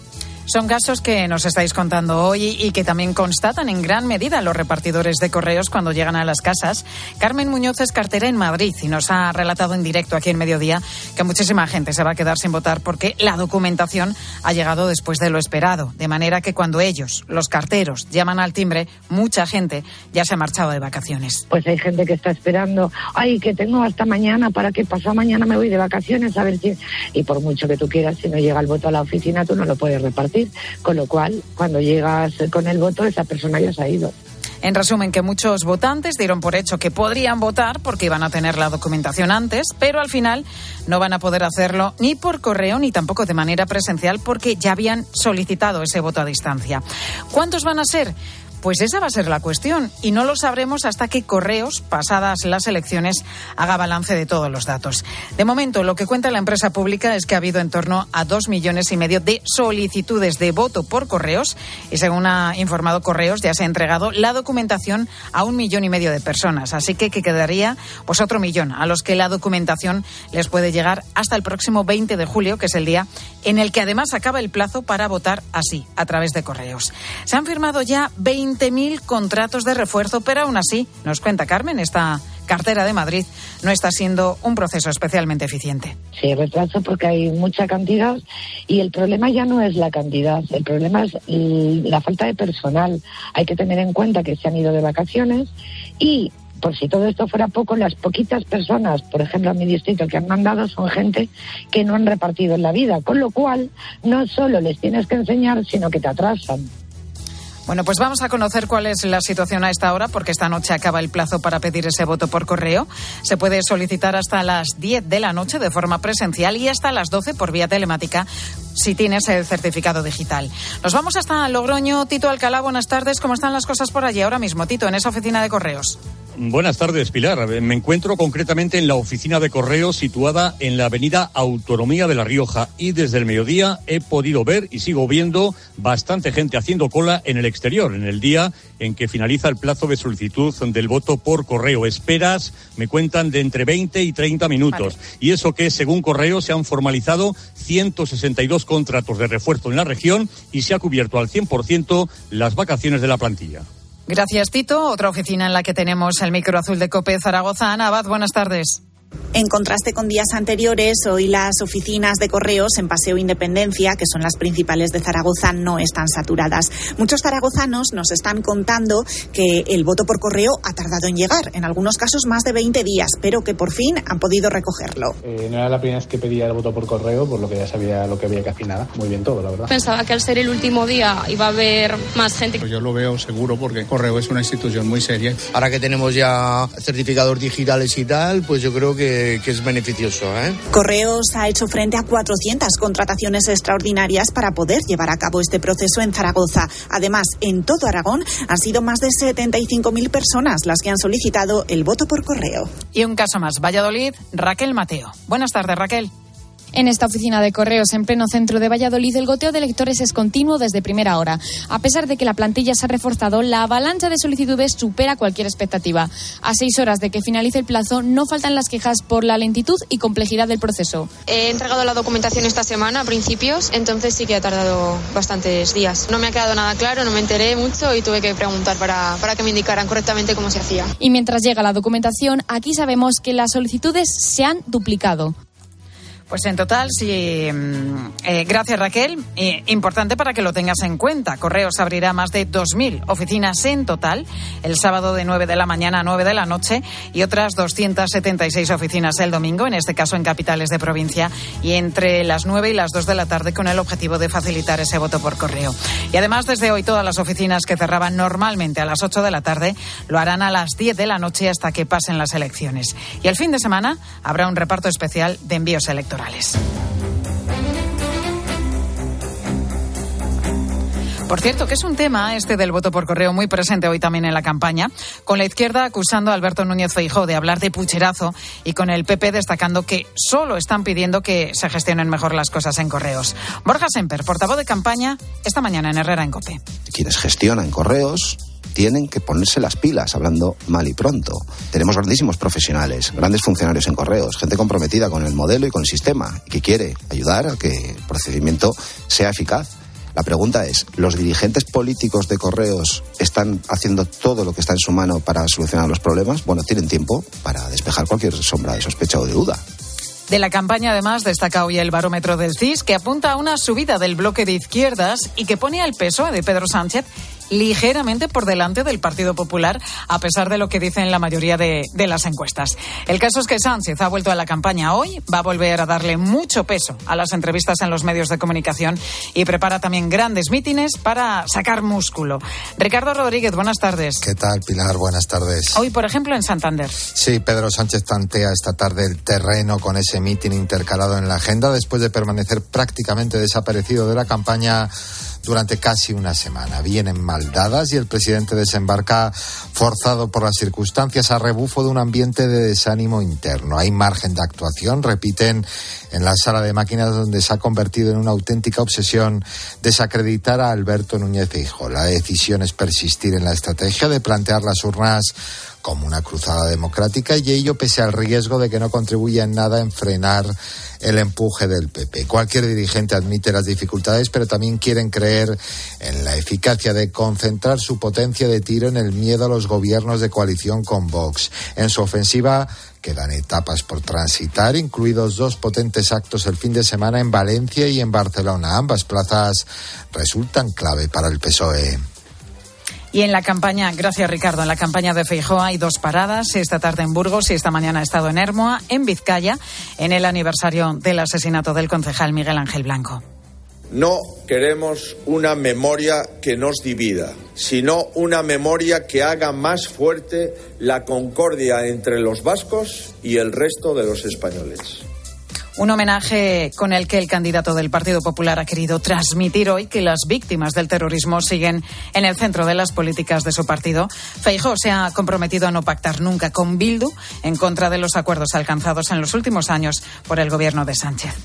S1: Son casos que nos estáis contando hoy y que también constatan en gran medida los repartidores de correos cuando llegan a las casas. Carmen Muñoz es cartera en Madrid y nos ha relatado en directo aquí en Mediodía que muchísima gente se va a quedar sin votar porque la documentación ha llegado después de lo esperado. De manera que cuando ellos, los carteros, llaman al timbre, mucha gente ya se ha marchado de vacaciones.
S6: Pues hay gente que está esperando, ay, que tengo hasta mañana para que pasado mañana me voy de vacaciones, a ver si... Y por mucho que tú quieras, si no llega el voto a la oficina, tú no lo puedes repartir. Con lo cual, cuando llegas con el voto, esa persona ya se ha ido.
S1: En resumen, que muchos votantes dieron por hecho que podrían votar porque iban a tener la documentación antes, pero al final no van a poder hacerlo ni por correo ni tampoco de manera presencial porque ya habían solicitado ese voto a distancia. ¿Cuántos van a ser? Pues esa va a ser la cuestión y no lo sabremos hasta que Correos, pasadas las elecciones, haga balance de todos los datos. De momento, lo que cuenta la empresa pública es que ha habido en torno a 2,5 millones de solicitudes de voto por correos y, según ha informado Correos, ya se ha entregado la documentación a 1,5 millones de personas. Así que quedaría pues otro millón a los que la documentación les puede llegar hasta el próximo 20 de julio, que es el día en el que además acaba el plazo para votar así, a través de correos. Se han firmado ya 20.000 contratos de refuerzo, pero aún así, nos cuenta Carmen, esta cartera de Madrid no está siendo un proceso especialmente eficiente.
S6: Sí, retraso porque hay mucha cantidad y el problema ya no es la cantidad, el problema es la falta de personal. Hay que tener en cuenta que se han ido de vacaciones y, por si todo esto fuera poco, las poquitas personas, por ejemplo en mi distrito, que han mandado son gente que no han repartido en la vida, con lo cual no solo les tienes que enseñar, sino que te atrasan.
S1: Bueno, pues vamos a conocer cuál es la situación a esta hora, porque esta noche acaba el plazo para pedir ese voto por correo. Se puede solicitar hasta las 10 de la noche de forma presencial y hasta las 12 por vía telemática si tienes el certificado digital. Nos vamos hasta Logroño. Tito Alcalá, buenas tardes. ¿Cómo están las cosas por allí ahora mismo, Tito, en esa oficina de correos?
S7: Buenas tardes, Pilar. Me encuentro concretamente en la oficina de correos situada en la avenida Autonomía de La Rioja y desde el mediodía he podido ver y sigo viendo bastante gente haciendo cola en el exterior, en el día en que finaliza el plazo de solicitud del voto por correo. Esperas, me cuentan, de entre 20 y 30 minutos. Vale. Y eso que, según correo, se han formalizado 162 contratos de refuerzo en la región y se ha cubierto al 100% las vacaciones de la plantilla.
S1: Gracias, Tito. Otra oficina en la que tenemos el micro azul de COPE, Zaragoza. Ana Abad, buenas tardes.
S9: En contraste con días anteriores, hoy las oficinas de correos en Paseo Independencia, que son las principales de Zaragoza, no están saturadas. Muchos zaragozanos nos están contando que el voto por correo ha tardado en llegar, en algunos casos más de 20 días, pero que por fin han podido recogerlo.
S10: No era la primera vez que pedía el voto por correo, por lo que ya sabía lo que había que hacer. Nada, muy bien todo, la verdad.
S21: Pensaba que al ser el último día iba a haber más gente.
S22: Pues yo lo veo seguro porque correo es una institución muy seria.
S23: Ahora que tenemos ya certificados digitales y tal, pues yo creo que es beneficioso, ¿eh?
S9: Correos ha hecho frente a 400 contrataciones extraordinarias para poder llevar a cabo este proceso en Zaragoza. Además, en todo Aragón han sido más de 75.000 personas las que han solicitado el voto por correo.
S1: Y un caso más, Valladolid, Raquel Mateo. Buenas tardes, Raquel.
S21: En esta oficina de correos en pleno centro de Valladolid, el goteo de electores es continuo desde primera hora. A pesar de que la plantilla se ha reforzado, la avalancha de solicitudes supera cualquier expectativa. A 6 horas de que finalice el plazo, no faltan las quejas por la lentitud y complejidad del proceso.
S24: He entregado la documentación esta semana a principios, entonces sí que ha tardado bastantes días. No me ha quedado nada claro, no me enteré mucho y tuve que preguntar para que me indicaran correctamente cómo se hacía.
S21: Y mientras llega la documentación, aquí sabemos que las solicitudes se han duplicado.
S1: Pues en total, sí. Gracias, Raquel. Importante para que lo tengas en cuenta. Correos abrirá más de 2.000 oficinas en total el sábado de 9 de la mañana a 9 de la noche y otras 276 oficinas el domingo, en este caso en capitales de provincia, y entre las 9 y las 2 de la tarde con el objetivo de facilitar ese voto por correo. Y además, desde hoy, todas las oficinas que cerraban normalmente a las 8 de la tarde lo harán a las 10 de la noche hasta que pasen las elecciones. Y el fin de semana habrá un reparto especial de envíos electorales. Por cierto, que es un tema este del voto por correo muy presente hoy también en la campaña, con la izquierda acusando a Alberto Núñez Feijóo de hablar de pucherazo y con el PP destacando que solo están pidiendo que se gestionen mejor las cosas en correos. Borja Semper, portavoz de campaña, esta mañana en Herrera en COPE.
S25: Quienes gestionan correos tienen que ponerse las pilas, hablando mal y pronto. Tenemos grandísimos profesionales, grandes funcionarios en correos, gente comprometida con el modelo y con el sistema y que quiere ayudar a que el procedimiento sea eficaz. La pregunta es, ¿los dirigentes políticos de correos están haciendo todo lo que está en su mano para solucionar los problemas? Bueno, tienen tiempo para despejar cualquier sombra de sospecha o de duda.
S1: De la campaña, además, destaca hoy el barómetro del CIS, que apunta a una subida del bloque de izquierdas y que pone al PSOE de Pedro Sánchez ligeramente por delante del Partido Popular, a pesar de lo que dicen la mayoría de las encuestas. El caso es que Sánchez ha vuelto a la campaña hoy, va a volver a darle mucho peso a las entrevistas en los medios de comunicación y prepara también grandes mítines para sacar músculo. Ricardo Rodríguez, buenas tardes.
S26: ¿Qué tal, Pilar? Buenas tardes.
S1: Hoy, por ejemplo, en Santander.
S26: Sí, Pedro Sánchez tantea esta tarde el terreno con ese mítin intercalado en la agenda después de permanecer prácticamente desaparecido de la campaña durante casi una semana. Vienen mal dadas y el presidente desembarca forzado por las circunstancias a rebufo de un ambiente de desánimo interno. Hay margen de actuación, repiten en la sala de máquinas, donde se ha convertido en una auténtica obsesión desacreditar a Alberto Núñez Feijóo. La decisión es persistir en la estrategia de plantear las urnas como una cruzada democrática, y ello pese al riesgo de que no contribuya en nada en frenar el empuje del PP. Cualquier dirigente admite las dificultades, pero también quieren creer en la eficacia de concentrar su potencia de tiro en el miedo a los gobiernos de coalición con Vox. En su ofensiva quedan etapas por transitar, incluidos 2 potentes actos el fin de semana en Valencia y en Barcelona. Ambas plazas resultan clave para el PSOE.
S1: Y en la campaña, gracias Ricardo, en la campaña de Feijóo hay 2 paradas, esta tarde en Burgos y esta mañana ha estado en Hermoa, en Vizcaya, en el aniversario del asesinato del concejal Miguel Ángel Blanco.
S27: No queremos una memoria que nos divida, sino una memoria que haga más fuerte la concordia entre los vascos y el resto de los españoles.
S1: Un homenaje con el que el candidato del Partido Popular ha querido transmitir hoy que las víctimas del terrorismo siguen en el centro de las políticas de su partido. Feijóo se ha comprometido a no pactar nunca con Bildu en contra de los acuerdos alcanzados en los últimos años por el gobierno de Sánchez.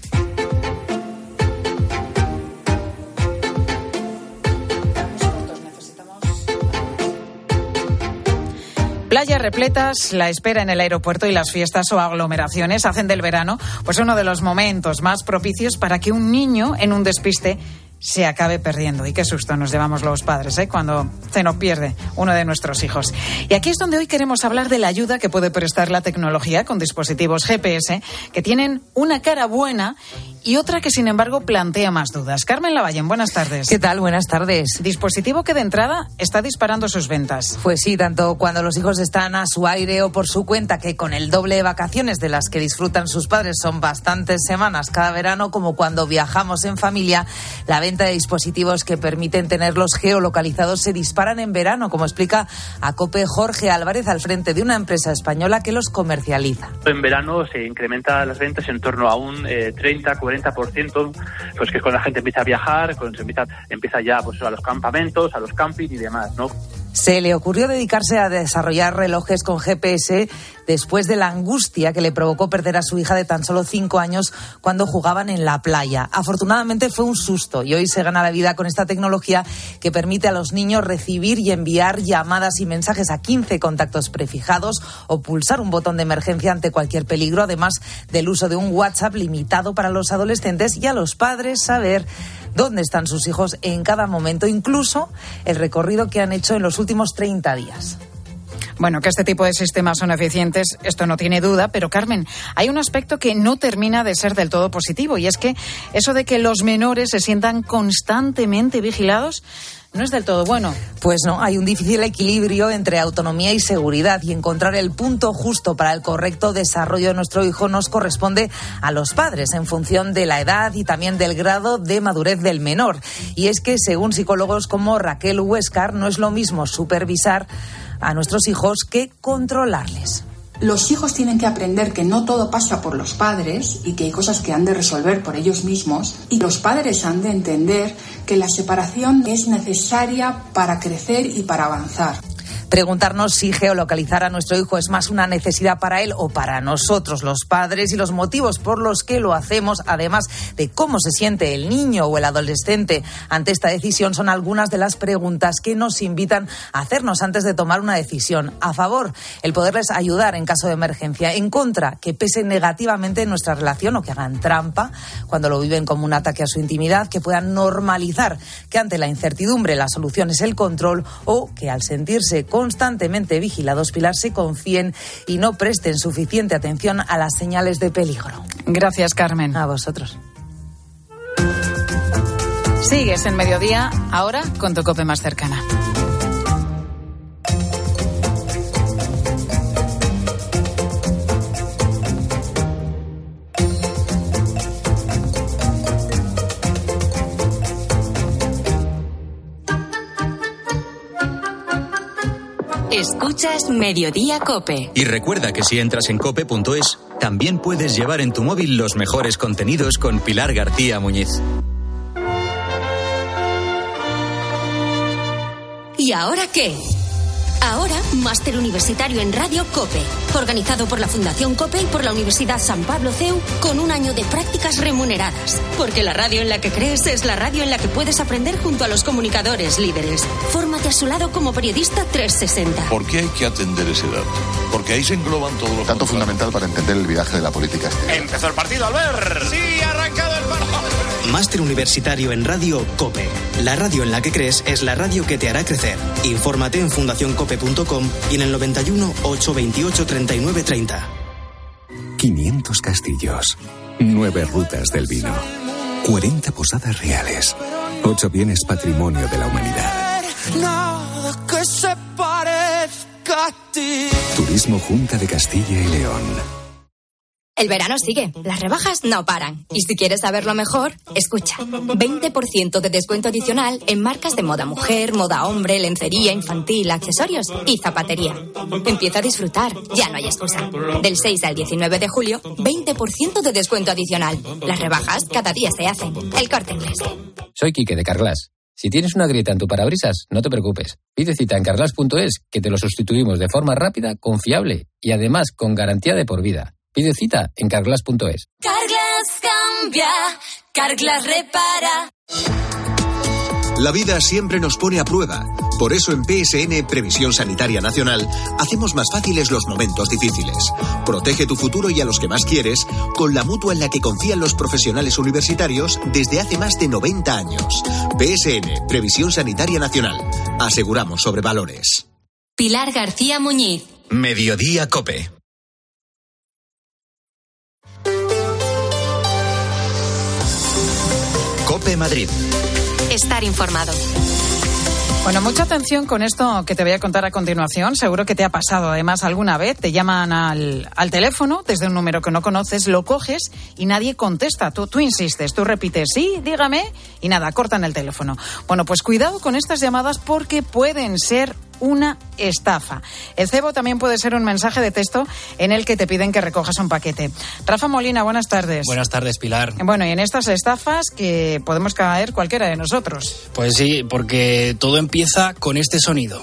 S1: Playas repletas, la espera en el aeropuerto y las fiestas o aglomeraciones hacen del verano pues uno de los momentos más propicios para que un niño en un despiste se acabe perdiendo. Y qué susto nos llevamos los padres, cuando se nos pierde uno de nuestros hijos. Y aquí es donde hoy queremos hablar de la ayuda que puede prestar la tecnología con dispositivos GPS que tienen una cara buena y otra que, sin embargo, plantea más dudas. Carmen Lavallen, buenas tardes.
S11: ¿Qué tal? Buenas tardes.
S1: Dispositivo que de entrada está disparando sus ventas.
S11: Pues sí, tanto cuando los hijos están a su aire o por su cuenta, que con el doble de vacaciones de las que disfrutan sus padres son bastantes semanas cada verano, como cuando viajamos en familia, la venta de dispositivos que permiten tenerlos geolocalizados se disparan en verano, como explica a COPE Jorge Álvarez al frente de una empresa española que los comercializa.
S12: En verano se incrementan las ventas en torno a un 30-40%, pues que es cuando la gente empieza a viajar, cuando empieza ya pues a los campamentos, a los campings y demás, ¿no?
S11: Se le ocurrió dedicarse a desarrollar relojes con GPS después de la angustia que le provocó perder a su hija de tan solo 5 años cuando jugaban en la playa. Afortunadamente fue un susto y hoy se gana la vida con esta tecnología que permite a los niños recibir y enviar llamadas y mensajes a 15 contactos prefijados o pulsar un botón de emergencia ante cualquier peligro, además del uso de un WhatsApp limitado para los adolescentes y a los padres saber dónde están sus hijos en cada momento, incluso el recorrido que han hecho en los últimos 30 días.
S1: Bueno, que este tipo de sistemas son eficientes, esto no tiene duda, pero Carmen, hay un aspecto que no termina de ser del todo positivo, y es que eso de que los menores se sientan constantemente vigilados no es del todo bueno.
S11: Pues no, hay un difícil equilibrio entre autonomía y seguridad, y encontrar el punto justo para el correcto desarrollo de nuestro hijo nos corresponde a los padres en función de la edad y también del grado de madurez del menor. Y es que, según psicólogos como Raquel Huescar, no es lo mismo supervisar a nuestros hijos que controlarles.
S13: Los hijos tienen que aprender que no todo pasa por los padres y que hay cosas que han de resolver por ellos mismos, y los padres han de entender que la separación es necesaria para crecer y para avanzar.
S11: Preguntarnos si geolocalizar a nuestro hijo es más una necesidad para él o para nosotros, los padres, y los motivos por los que lo hacemos, además de cómo se siente el niño o el adolescente ante esta decisión, son algunas de las preguntas que nos invitan a hacernos antes de tomar una decisión. A favor, el poderles ayudar en caso de emergencia; en contra, que pese negativamente en nuestra relación o que hagan trampa cuando lo viven como un ataque a su intimidad; que puedan normalizar que ante la incertidumbre la solución es el control; o que al sentirse constantemente vigilados, Pilar, se confíen y no presten suficiente atención a las señales de peligro.
S1: Gracias, Carmen.
S11: A vosotros.
S1: Sigues en Mediodía, ahora con tu COPE más cercana.
S8: Escuchas Mediodía COPE.
S2: Y recuerda que si entras en cope.es, también puedes llevar en tu móvil los mejores contenidos con Pilar García Muñiz.
S8: ¿Y ahora qué? Ahora, máster universitario en Radio COPE, organizado por la Fundación COPE y por la Universidad San Pablo CEU, con un año de prácticas remuneradas. Porque la radio en la que crees es la radio en la que puedes aprender junto a los comunicadores líderes. Fórmate a su lado como periodista 360.
S14: ¿Por qué hay que atender ese dato? Porque ahí se engloban todos los
S15: dato fundamental para entender el viraje de la política exterior.
S16: Empezó el partido, Albert. Sí, ha arrancado el partido.
S17: Máster universitario en Radio COPE. La radio en la que crees es la radio que te hará crecer. Infórmate en fundacioncope.com y en el 91 828 39 30.
S28: 500 castillos, 9 rutas del vino, 40 posadas reales, 8 bienes patrimonio de la humanidad.
S29: Nada que se parezca a ti.
S28: Turismo Junta de Castilla y León.
S3: El verano sigue, las rebajas no paran. Y si quieres saberlo mejor, escucha. 20% de descuento adicional en marcas de moda mujer, moda hombre, lencería infantil, accesorios y zapatería. Empieza a disfrutar, ya no hay excusa. Del 6 al 19 de julio, 20% de descuento adicional. Las rebajas cada día se hacen. El Corte Inglés.
S4: Soy Quique de Carglass. Si tienes una grieta en tu parabrisas, no te preocupes. Pide cita en carglass.es, que te lo sustituimos de forma rápida, confiable y además con garantía de por vida. Pide cita en carglass.es.
S3: Carglass cambia, Carglass repara.
S5: La vida siempre nos pone a prueba. Por eso en PSN, Previsión Sanitaria Nacional, hacemos más fáciles los momentos difíciles. Protege tu futuro y a los que más quieres con la mutua en la que confían los profesionales universitarios desde hace más de 90 años. PSN, Previsión Sanitaria Nacional. Aseguramos sobre valores.
S8: Pilar García Muñiz.
S2: Mediodía COPE. COPE Madrid.
S8: Estar informado.
S1: Bueno, mucha atención con esto que te voy a contar a continuación. Seguro que te ha pasado además alguna vez. Te llaman al teléfono desde un número que no conoces, lo coges y nadie contesta. Tú insistes, tú repites, sí, dígame, y nada, cortan el teléfono. Bueno, pues cuidado con estas llamadas porque pueden ser una estafa. El cebo también puede ser un mensaje de texto en el que te piden que recojas un paquete. Rafa Molina, buenas tardes.
S6: Buenas tardes, Pilar.
S1: Bueno, y en estas estafas que podemos caer cualquiera de nosotros.
S6: Pues sí, porque todo empieza con este sonido.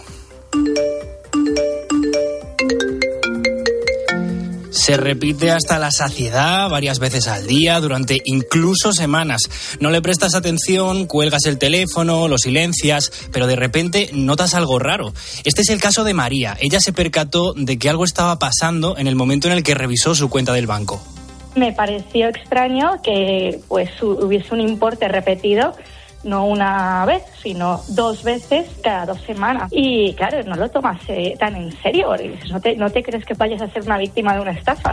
S6: Se repite hasta la saciedad, varias veces al día, durante incluso semanas. No le prestas atención, cuelgas el teléfono, lo silencias, pero de repente notas algo raro. Este es el caso de María. Ella se percató de que algo estaba pasando en el momento en el que revisó su cuenta del banco.
S7: Me pareció extraño que hubiese un importe repetido, no una vez, sino 2 veces cada 2 semanas. Y claro, no lo tomas tan en serio. No te crees que vayas a ser una víctima de una estafa.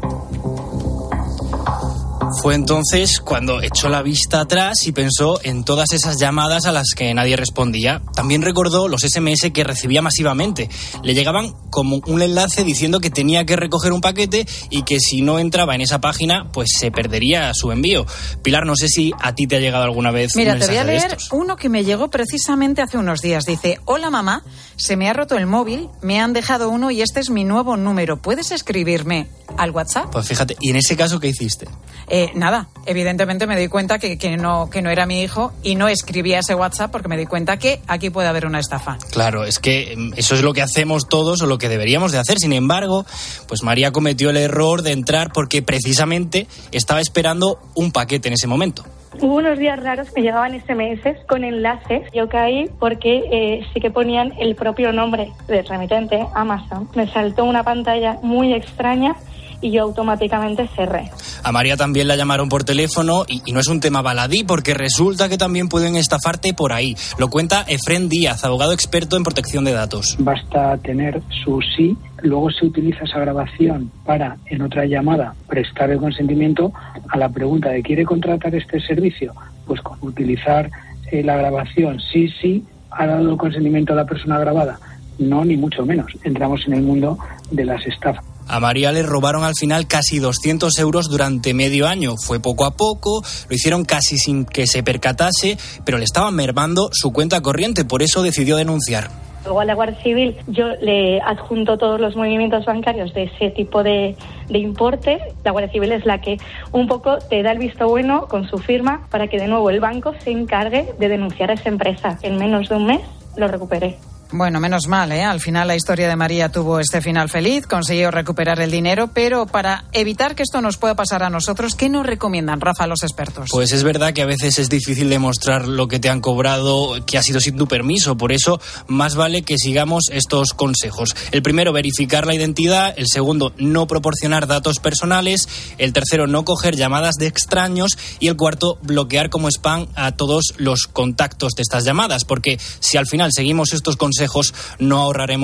S6: Fue entonces cuando echó la vista atrás y pensó en todas esas llamadas a las que nadie respondía. También recordó los SMS que recibía masivamente. Le llegaban como un enlace diciendo que tenía que recoger un paquete y que si no entraba en esa página, pues se perdería su envío. Pilar, no sé si a ti te ha llegado alguna vez un mensaje de estos.
S1: Mira, te voy a leer uno que me llegó precisamente hace unos días. Dice: hola mamá, se me ha roto el móvil, me han dejado uno y este es mi nuevo número. ¿Puedes escribirme al WhatsApp?
S6: Pues fíjate, ¿y en ese caso qué hiciste?
S1: Nada, evidentemente me di cuenta que no era mi hijo y no escribía ese WhatsApp porque me di cuenta que aquí puede haber una estafa.
S6: Claro, es que eso es lo que hacemos todos o lo que deberíamos de hacer. Sin embargo, pues María cometió el error de entrar porque precisamente estaba esperando un paquete en ese momento.
S7: Hubo unos días raros, me llegaban SMS con enlaces. Yo caí porque sí que ponían el propio nombre del remitente, Amazon. Me saltó una pantalla muy extraña y yo automáticamente cerré.
S6: A María también la llamaron por teléfono y no es un tema baladí porque resulta que también pueden estafarte por ahí. Lo cuenta Efrén Díaz, abogado experto en protección de datos.
S10: Basta tener su sí, luego se utiliza esa grabación para, en otra llamada, prestar el consentimiento a la pregunta de ¿quiere contratar este servicio? Pues con utilizar la grabación, sí, ¿ha dado consentimiento a la persona grabada? No, ni mucho menos. Entramos en el mundo de las estafas.
S6: A María le robaron al final casi 200 euros durante medio año. Fue poco a poco, lo hicieron casi sin que se percatase, pero le estaban mermando su cuenta corriente, por eso decidió denunciar.
S7: Luego a la Guardia Civil yo le adjunto todos los movimientos bancarios de ese tipo de importe. La Guardia Civil es la que un poco te da el visto bueno con su firma para que de nuevo el banco se encargue de denunciar a esa empresa. En menos de un mes lo recuperé.
S1: Bueno, menos mal, ¿eh? Al final la historia de María tuvo este final feliz, consiguió recuperar el dinero, pero para evitar que esto nos pueda pasar a nosotros, ¿qué nos recomiendan, Rafa, los expertos?
S6: Pues es verdad que a veces es difícil demostrar lo que te han cobrado, que ha sido sin tu permiso, por eso más vale que sigamos estos consejos. El primero, verificar la identidad. El segundo, no proporcionar datos personales. El tercero, no coger llamadas de extraños. Y el cuarto, bloquear como spam a todos los contactos de estas llamadas, porque si al final seguimos estos consejos, nos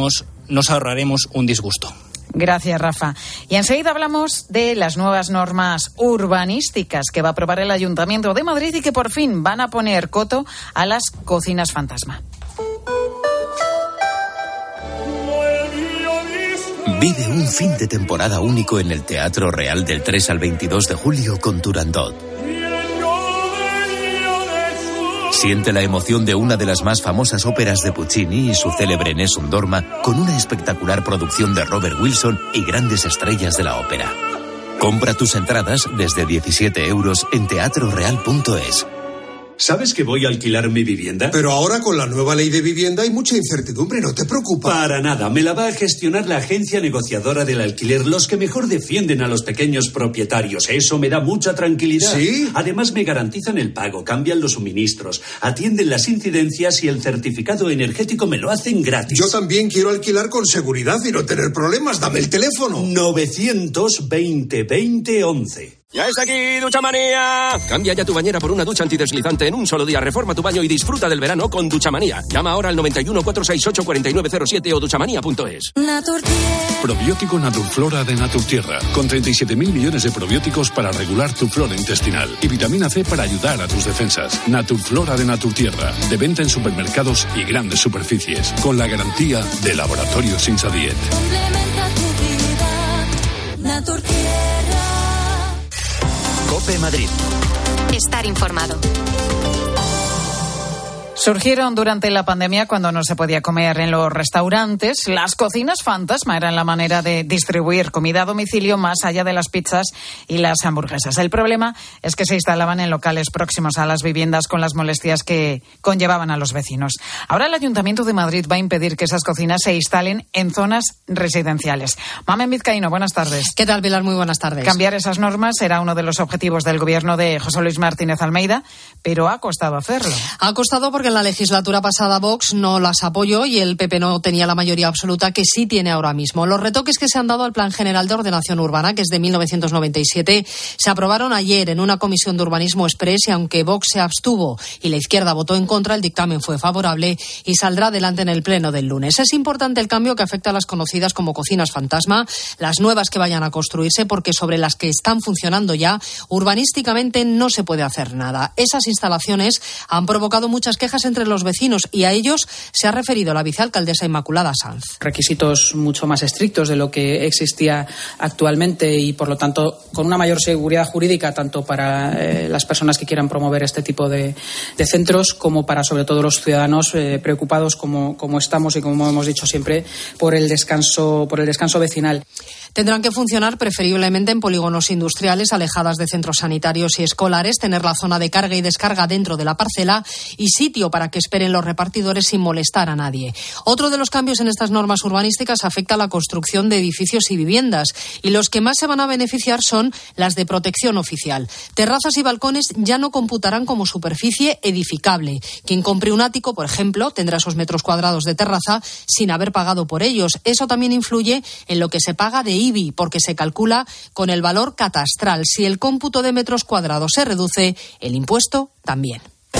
S6: ahorraremos un disgusto.
S1: Gracias, Rafa. Y enseguida hablamos de las nuevas normas urbanísticas que va a aprobar el Ayuntamiento de Madrid y que por fin van a poner coto a las cocinas fantasma.
S9: Vive un fin de temporada único en el Teatro Real del 3 al 22 de julio con Turandot. Siente la emoción de una de las más famosas óperas de Puccini y su célebre Nessun Dorma con una espectacular producción de Robert Wilson y grandes estrellas de la ópera. Compra tus entradas desde 17 € en teatroreal.es.
S18: ¿Sabes que voy a alquilar mi vivienda?
S19: Pero ahora con la nueva ley de vivienda hay mucha incertidumbre, ¿no te preocupa?
S18: Para nada, me la va a gestionar la agencia negociadora del alquiler, los que mejor defienden a los pequeños propietarios. Eso me da mucha tranquilidad.
S19: ¿Sí?
S18: Además me garantizan el pago, cambian los suministros, atienden las incidencias y el certificado energético me lo hacen gratis.
S19: Yo también quiero alquilar con seguridad y no tener problemas. Dame el teléfono.
S18: 920-2011.
S16: ¡Ya está aquí, Duchamanía! Cambia ya tu bañera por una ducha antideslizante en un solo día. Reforma tu baño y disfruta del verano con Duchamanía. Llama ahora al 91 468 4907 o duchamanía.es.
S20: Probiótico Naturflora de Naturtierra, con 37.000 millones de probióticos para regular tu flora intestinal y vitamina C para ayudar a tus defensas. Naturflora de Naturtierra, de venta en supermercados y grandes superficies, con la garantía de Laboratorios Insadiet.
S8: Complementa tu vida, Naturtierra.
S2: COPE Madrid.
S8: Estar informado.
S1: Surgieron durante la pandemia cuando no se podía comer en los restaurantes. Las cocinas fantasma eran la manera de distribuir comida a domicilio más allá de las pizzas y las hamburguesas. El problema es que se instalaban en locales próximos a las viviendas con las molestias que conllevaban a los vecinos. Ahora el Ayuntamiento de Madrid va a impedir que esas cocinas se instalen en zonas residenciales. Mamen Vizcaíno, buenas tardes.
S21: ¿Qué tal, Pilar? Muy buenas tardes.
S1: Cambiar esas normas era uno de los objetivos del gobierno de José Luis Martínez Almeida, pero ha costado hacerlo.
S21: Ha costado porque en la legislatura pasada Vox no las apoyó y el PP no tenía la mayoría absoluta que sí tiene ahora mismo. Los retoques que se han dado al Plan General de Ordenación Urbana, que es de 1997, se aprobaron ayer en una comisión de urbanismo exprés y aunque Vox se abstuvo y la izquierda votó en contra, el dictamen fue favorable y saldrá adelante en el pleno del lunes. Es importante el cambio que afecta a las conocidas como cocinas fantasma, las nuevas que vayan a construirse, porque sobre las que están funcionando ya, urbanísticamente no se puede hacer nada. Esas instalaciones han provocado muchas quejas entre los vecinos y a ellos se ha referido la vicealcaldesa Inmaculada Sanz.
S22: Requisitos mucho más estrictos de lo que existía actualmente y, por lo tanto, con una mayor seguridad jurídica tanto para las personas que quieran promover este tipo de centros como para, sobre todo, los ciudadanos preocupados como estamos y como hemos dicho siempre por el descanso vecinal.
S21: Tendrán que funcionar preferiblemente en polígonos industriales alejadas de centros sanitarios y escolares, tener la zona de carga y descarga dentro de la parcela y sitio para que esperen los repartidores sin molestar a nadie. Otro de los cambios en estas normas urbanísticas afecta a la construcción de edificios y viviendas y los que más se van a beneficiar son las de protección oficial. Terrazas y balcones ya no computarán como superficie edificable. Quien compre un ático, por ejemplo, tendrá esos metros cuadrados de terraza sin haber pagado por ellos. Eso también influye en lo que se paga de IBI, porque se calcula con el valor catastral. Si el cómputo de metros cuadrados se reduce, el impuesto también.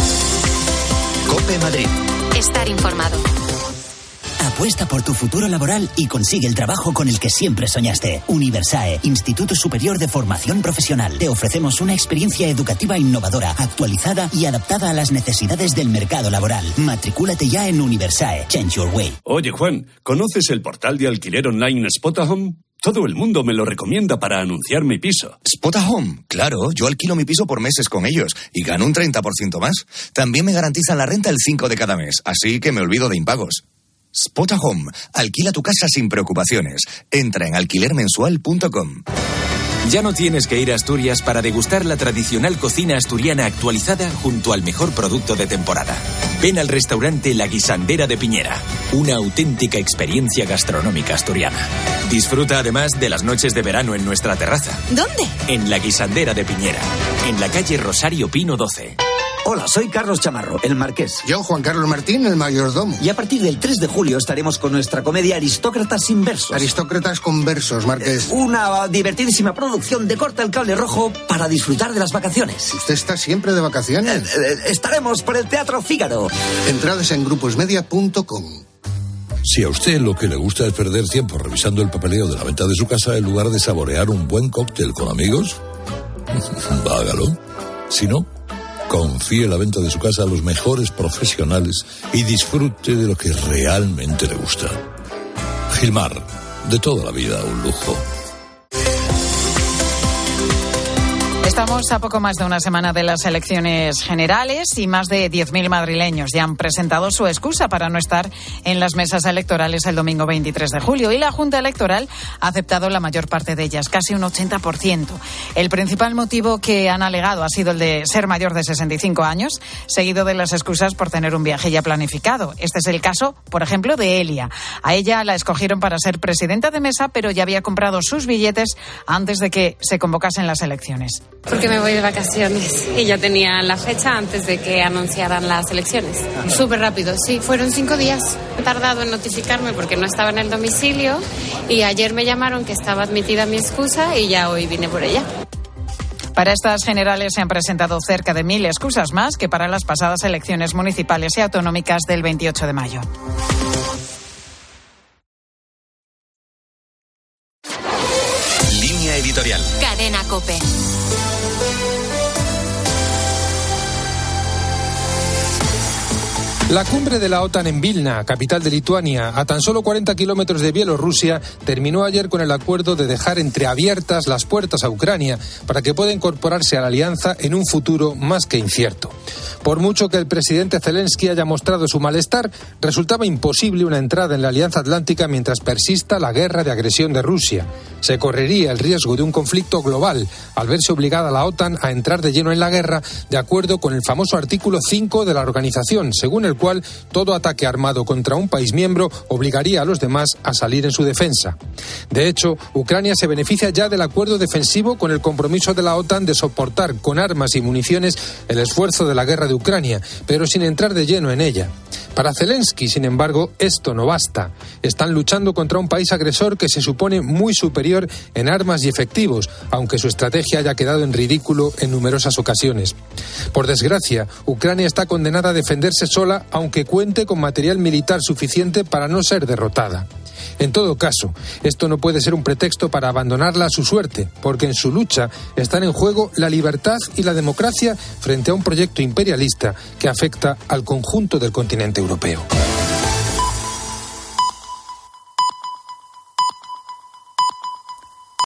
S2: COPE Madrid.
S8: Estar informado.
S23: Apuesta por tu futuro laboral y consigue el trabajo con el que siempre soñaste. Universae, Instituto Superior de Formación Profesional. Te ofrecemos una experiencia educativa innovadora, actualizada y adaptada a las necesidades del mercado laboral. Matricúlate ya en Universae. Change your way.
S18: Oye, Juan, ¿conoces el portal de alquiler online Spotahome? Todo el mundo me lo recomienda para anunciar mi piso.
S24: Spotahome, claro, yo alquilo mi piso por meses con ellos y gano un 30% más. También me garantizan la renta el 5 de cada mes, así que me olvido de impagos. Spotahome, alquila tu casa sin preocupaciones. Entra en alquilermensual.com.
S2: Ya no tienes que ir a Asturias para degustar la tradicional cocina asturiana actualizada junto al mejor producto de temporada. Ven al restaurante La Guisandera de Piñera, una auténtica experiencia gastronómica asturiana. Disfruta además de las noches de verano en nuestra terraza.
S8: ¿Dónde?
S2: En La Guisandera de Piñera, en la calle Rosario Pino 12.
S25: Hola, soy Carlos Chamarro, el marqués.
S30: Yo, Juan Carlos Martín, el mayordomo.
S25: Y a partir del 3 de julio estaremos con nuestra comedia Aristócratas sin versos.
S30: Aristócratas con versos, marqués.
S25: Una divertidísima producción de Corta el Cable Rojo para disfrutar de las vacaciones.
S30: ¿Usted está siempre de vacaciones?
S25: Estaremos por el Teatro Fígaro.
S30: Entradas en gruposmedia.com.
S14: Si a usted lo que le gusta es perder tiempo revisando el papeleo de la venta de su casa en lugar de saborear un buen cóctel con amigos, hágalo. Si no, confíe la venta de su casa a los mejores profesionales y disfrute de lo que realmente le gusta. Gilmar, de toda la vida un lujo.
S1: Estamos a poco más de una semana de las elecciones generales y más de 10.000 madrileños ya han presentado su excusa para no estar en las mesas electorales el domingo 23 de julio. Y la Junta Electoral ha aceptado la mayor parte de ellas, casi un 80%. El principal motivo que han alegado ha sido el de ser mayor de 65 años, seguido de las excusas por tener un viaje ya planificado. Este es el caso, por ejemplo, de Elia. A ella la escogieron para ser presidenta de mesa, pero ya había comprado sus billetes antes de que se convocasen las elecciones.
S4: Porque me voy de vacaciones y ya tenía la fecha antes de que anunciaran las elecciones. Súper rápido, sí, fueron 5 días. He tardado en notificarme porque no estaba en el domicilio y ayer me llamaron que estaba admitida mi excusa y ya hoy vine por ella.
S1: Para estas generales se han presentado cerca de 1.000 excusas más que para las pasadas elecciones municipales y autonómicas del 28 de mayo.
S2: Línea editorial.
S3: Cadena COPE.
S11: La cumbre de la OTAN en Vilna, capital de Lituania, a tan solo 40 kilómetros de Bielorrusia, terminó ayer con el acuerdo de dejar entreabiertas las puertas a Ucrania para que pueda incorporarse a la alianza en un futuro más que incierto. Por mucho que el presidente Zelensky haya mostrado su malestar, resultaba imposible una entrada en la Alianza Atlántica mientras persista la guerra de agresión de Rusia. Se correría el riesgo de un conflicto global al verse obligada la OTAN a entrar de lleno en la guerra, de acuerdo con el famoso artículo 5 de la organización, según el cual todo ataque armado contra un país miembro obligaría a los demás a salir en su defensa. De hecho, Ucrania se beneficia ya del acuerdo defensivo con el compromiso de la OTAN de soportar con armas y municiones el esfuerzo de la guerra de Ucrania, pero sin entrar de lleno en ella. Para Zelensky, sin embargo, esto no basta. Están luchando contra un país agresor que se supone muy superior en armas y efectivos, aunque su estrategia haya quedado en ridículo en numerosas ocasiones. Por desgracia, Ucrania está condenada a defenderse sola, aunque cuente con material militar suficiente para no ser derrotada. En todo caso, esto no puede ser un pretexto para abandonarla a su suerte, porque en su lucha están en juego la libertad y la democracia frente a un proyecto imperialista que afecta al conjunto del continente europeo.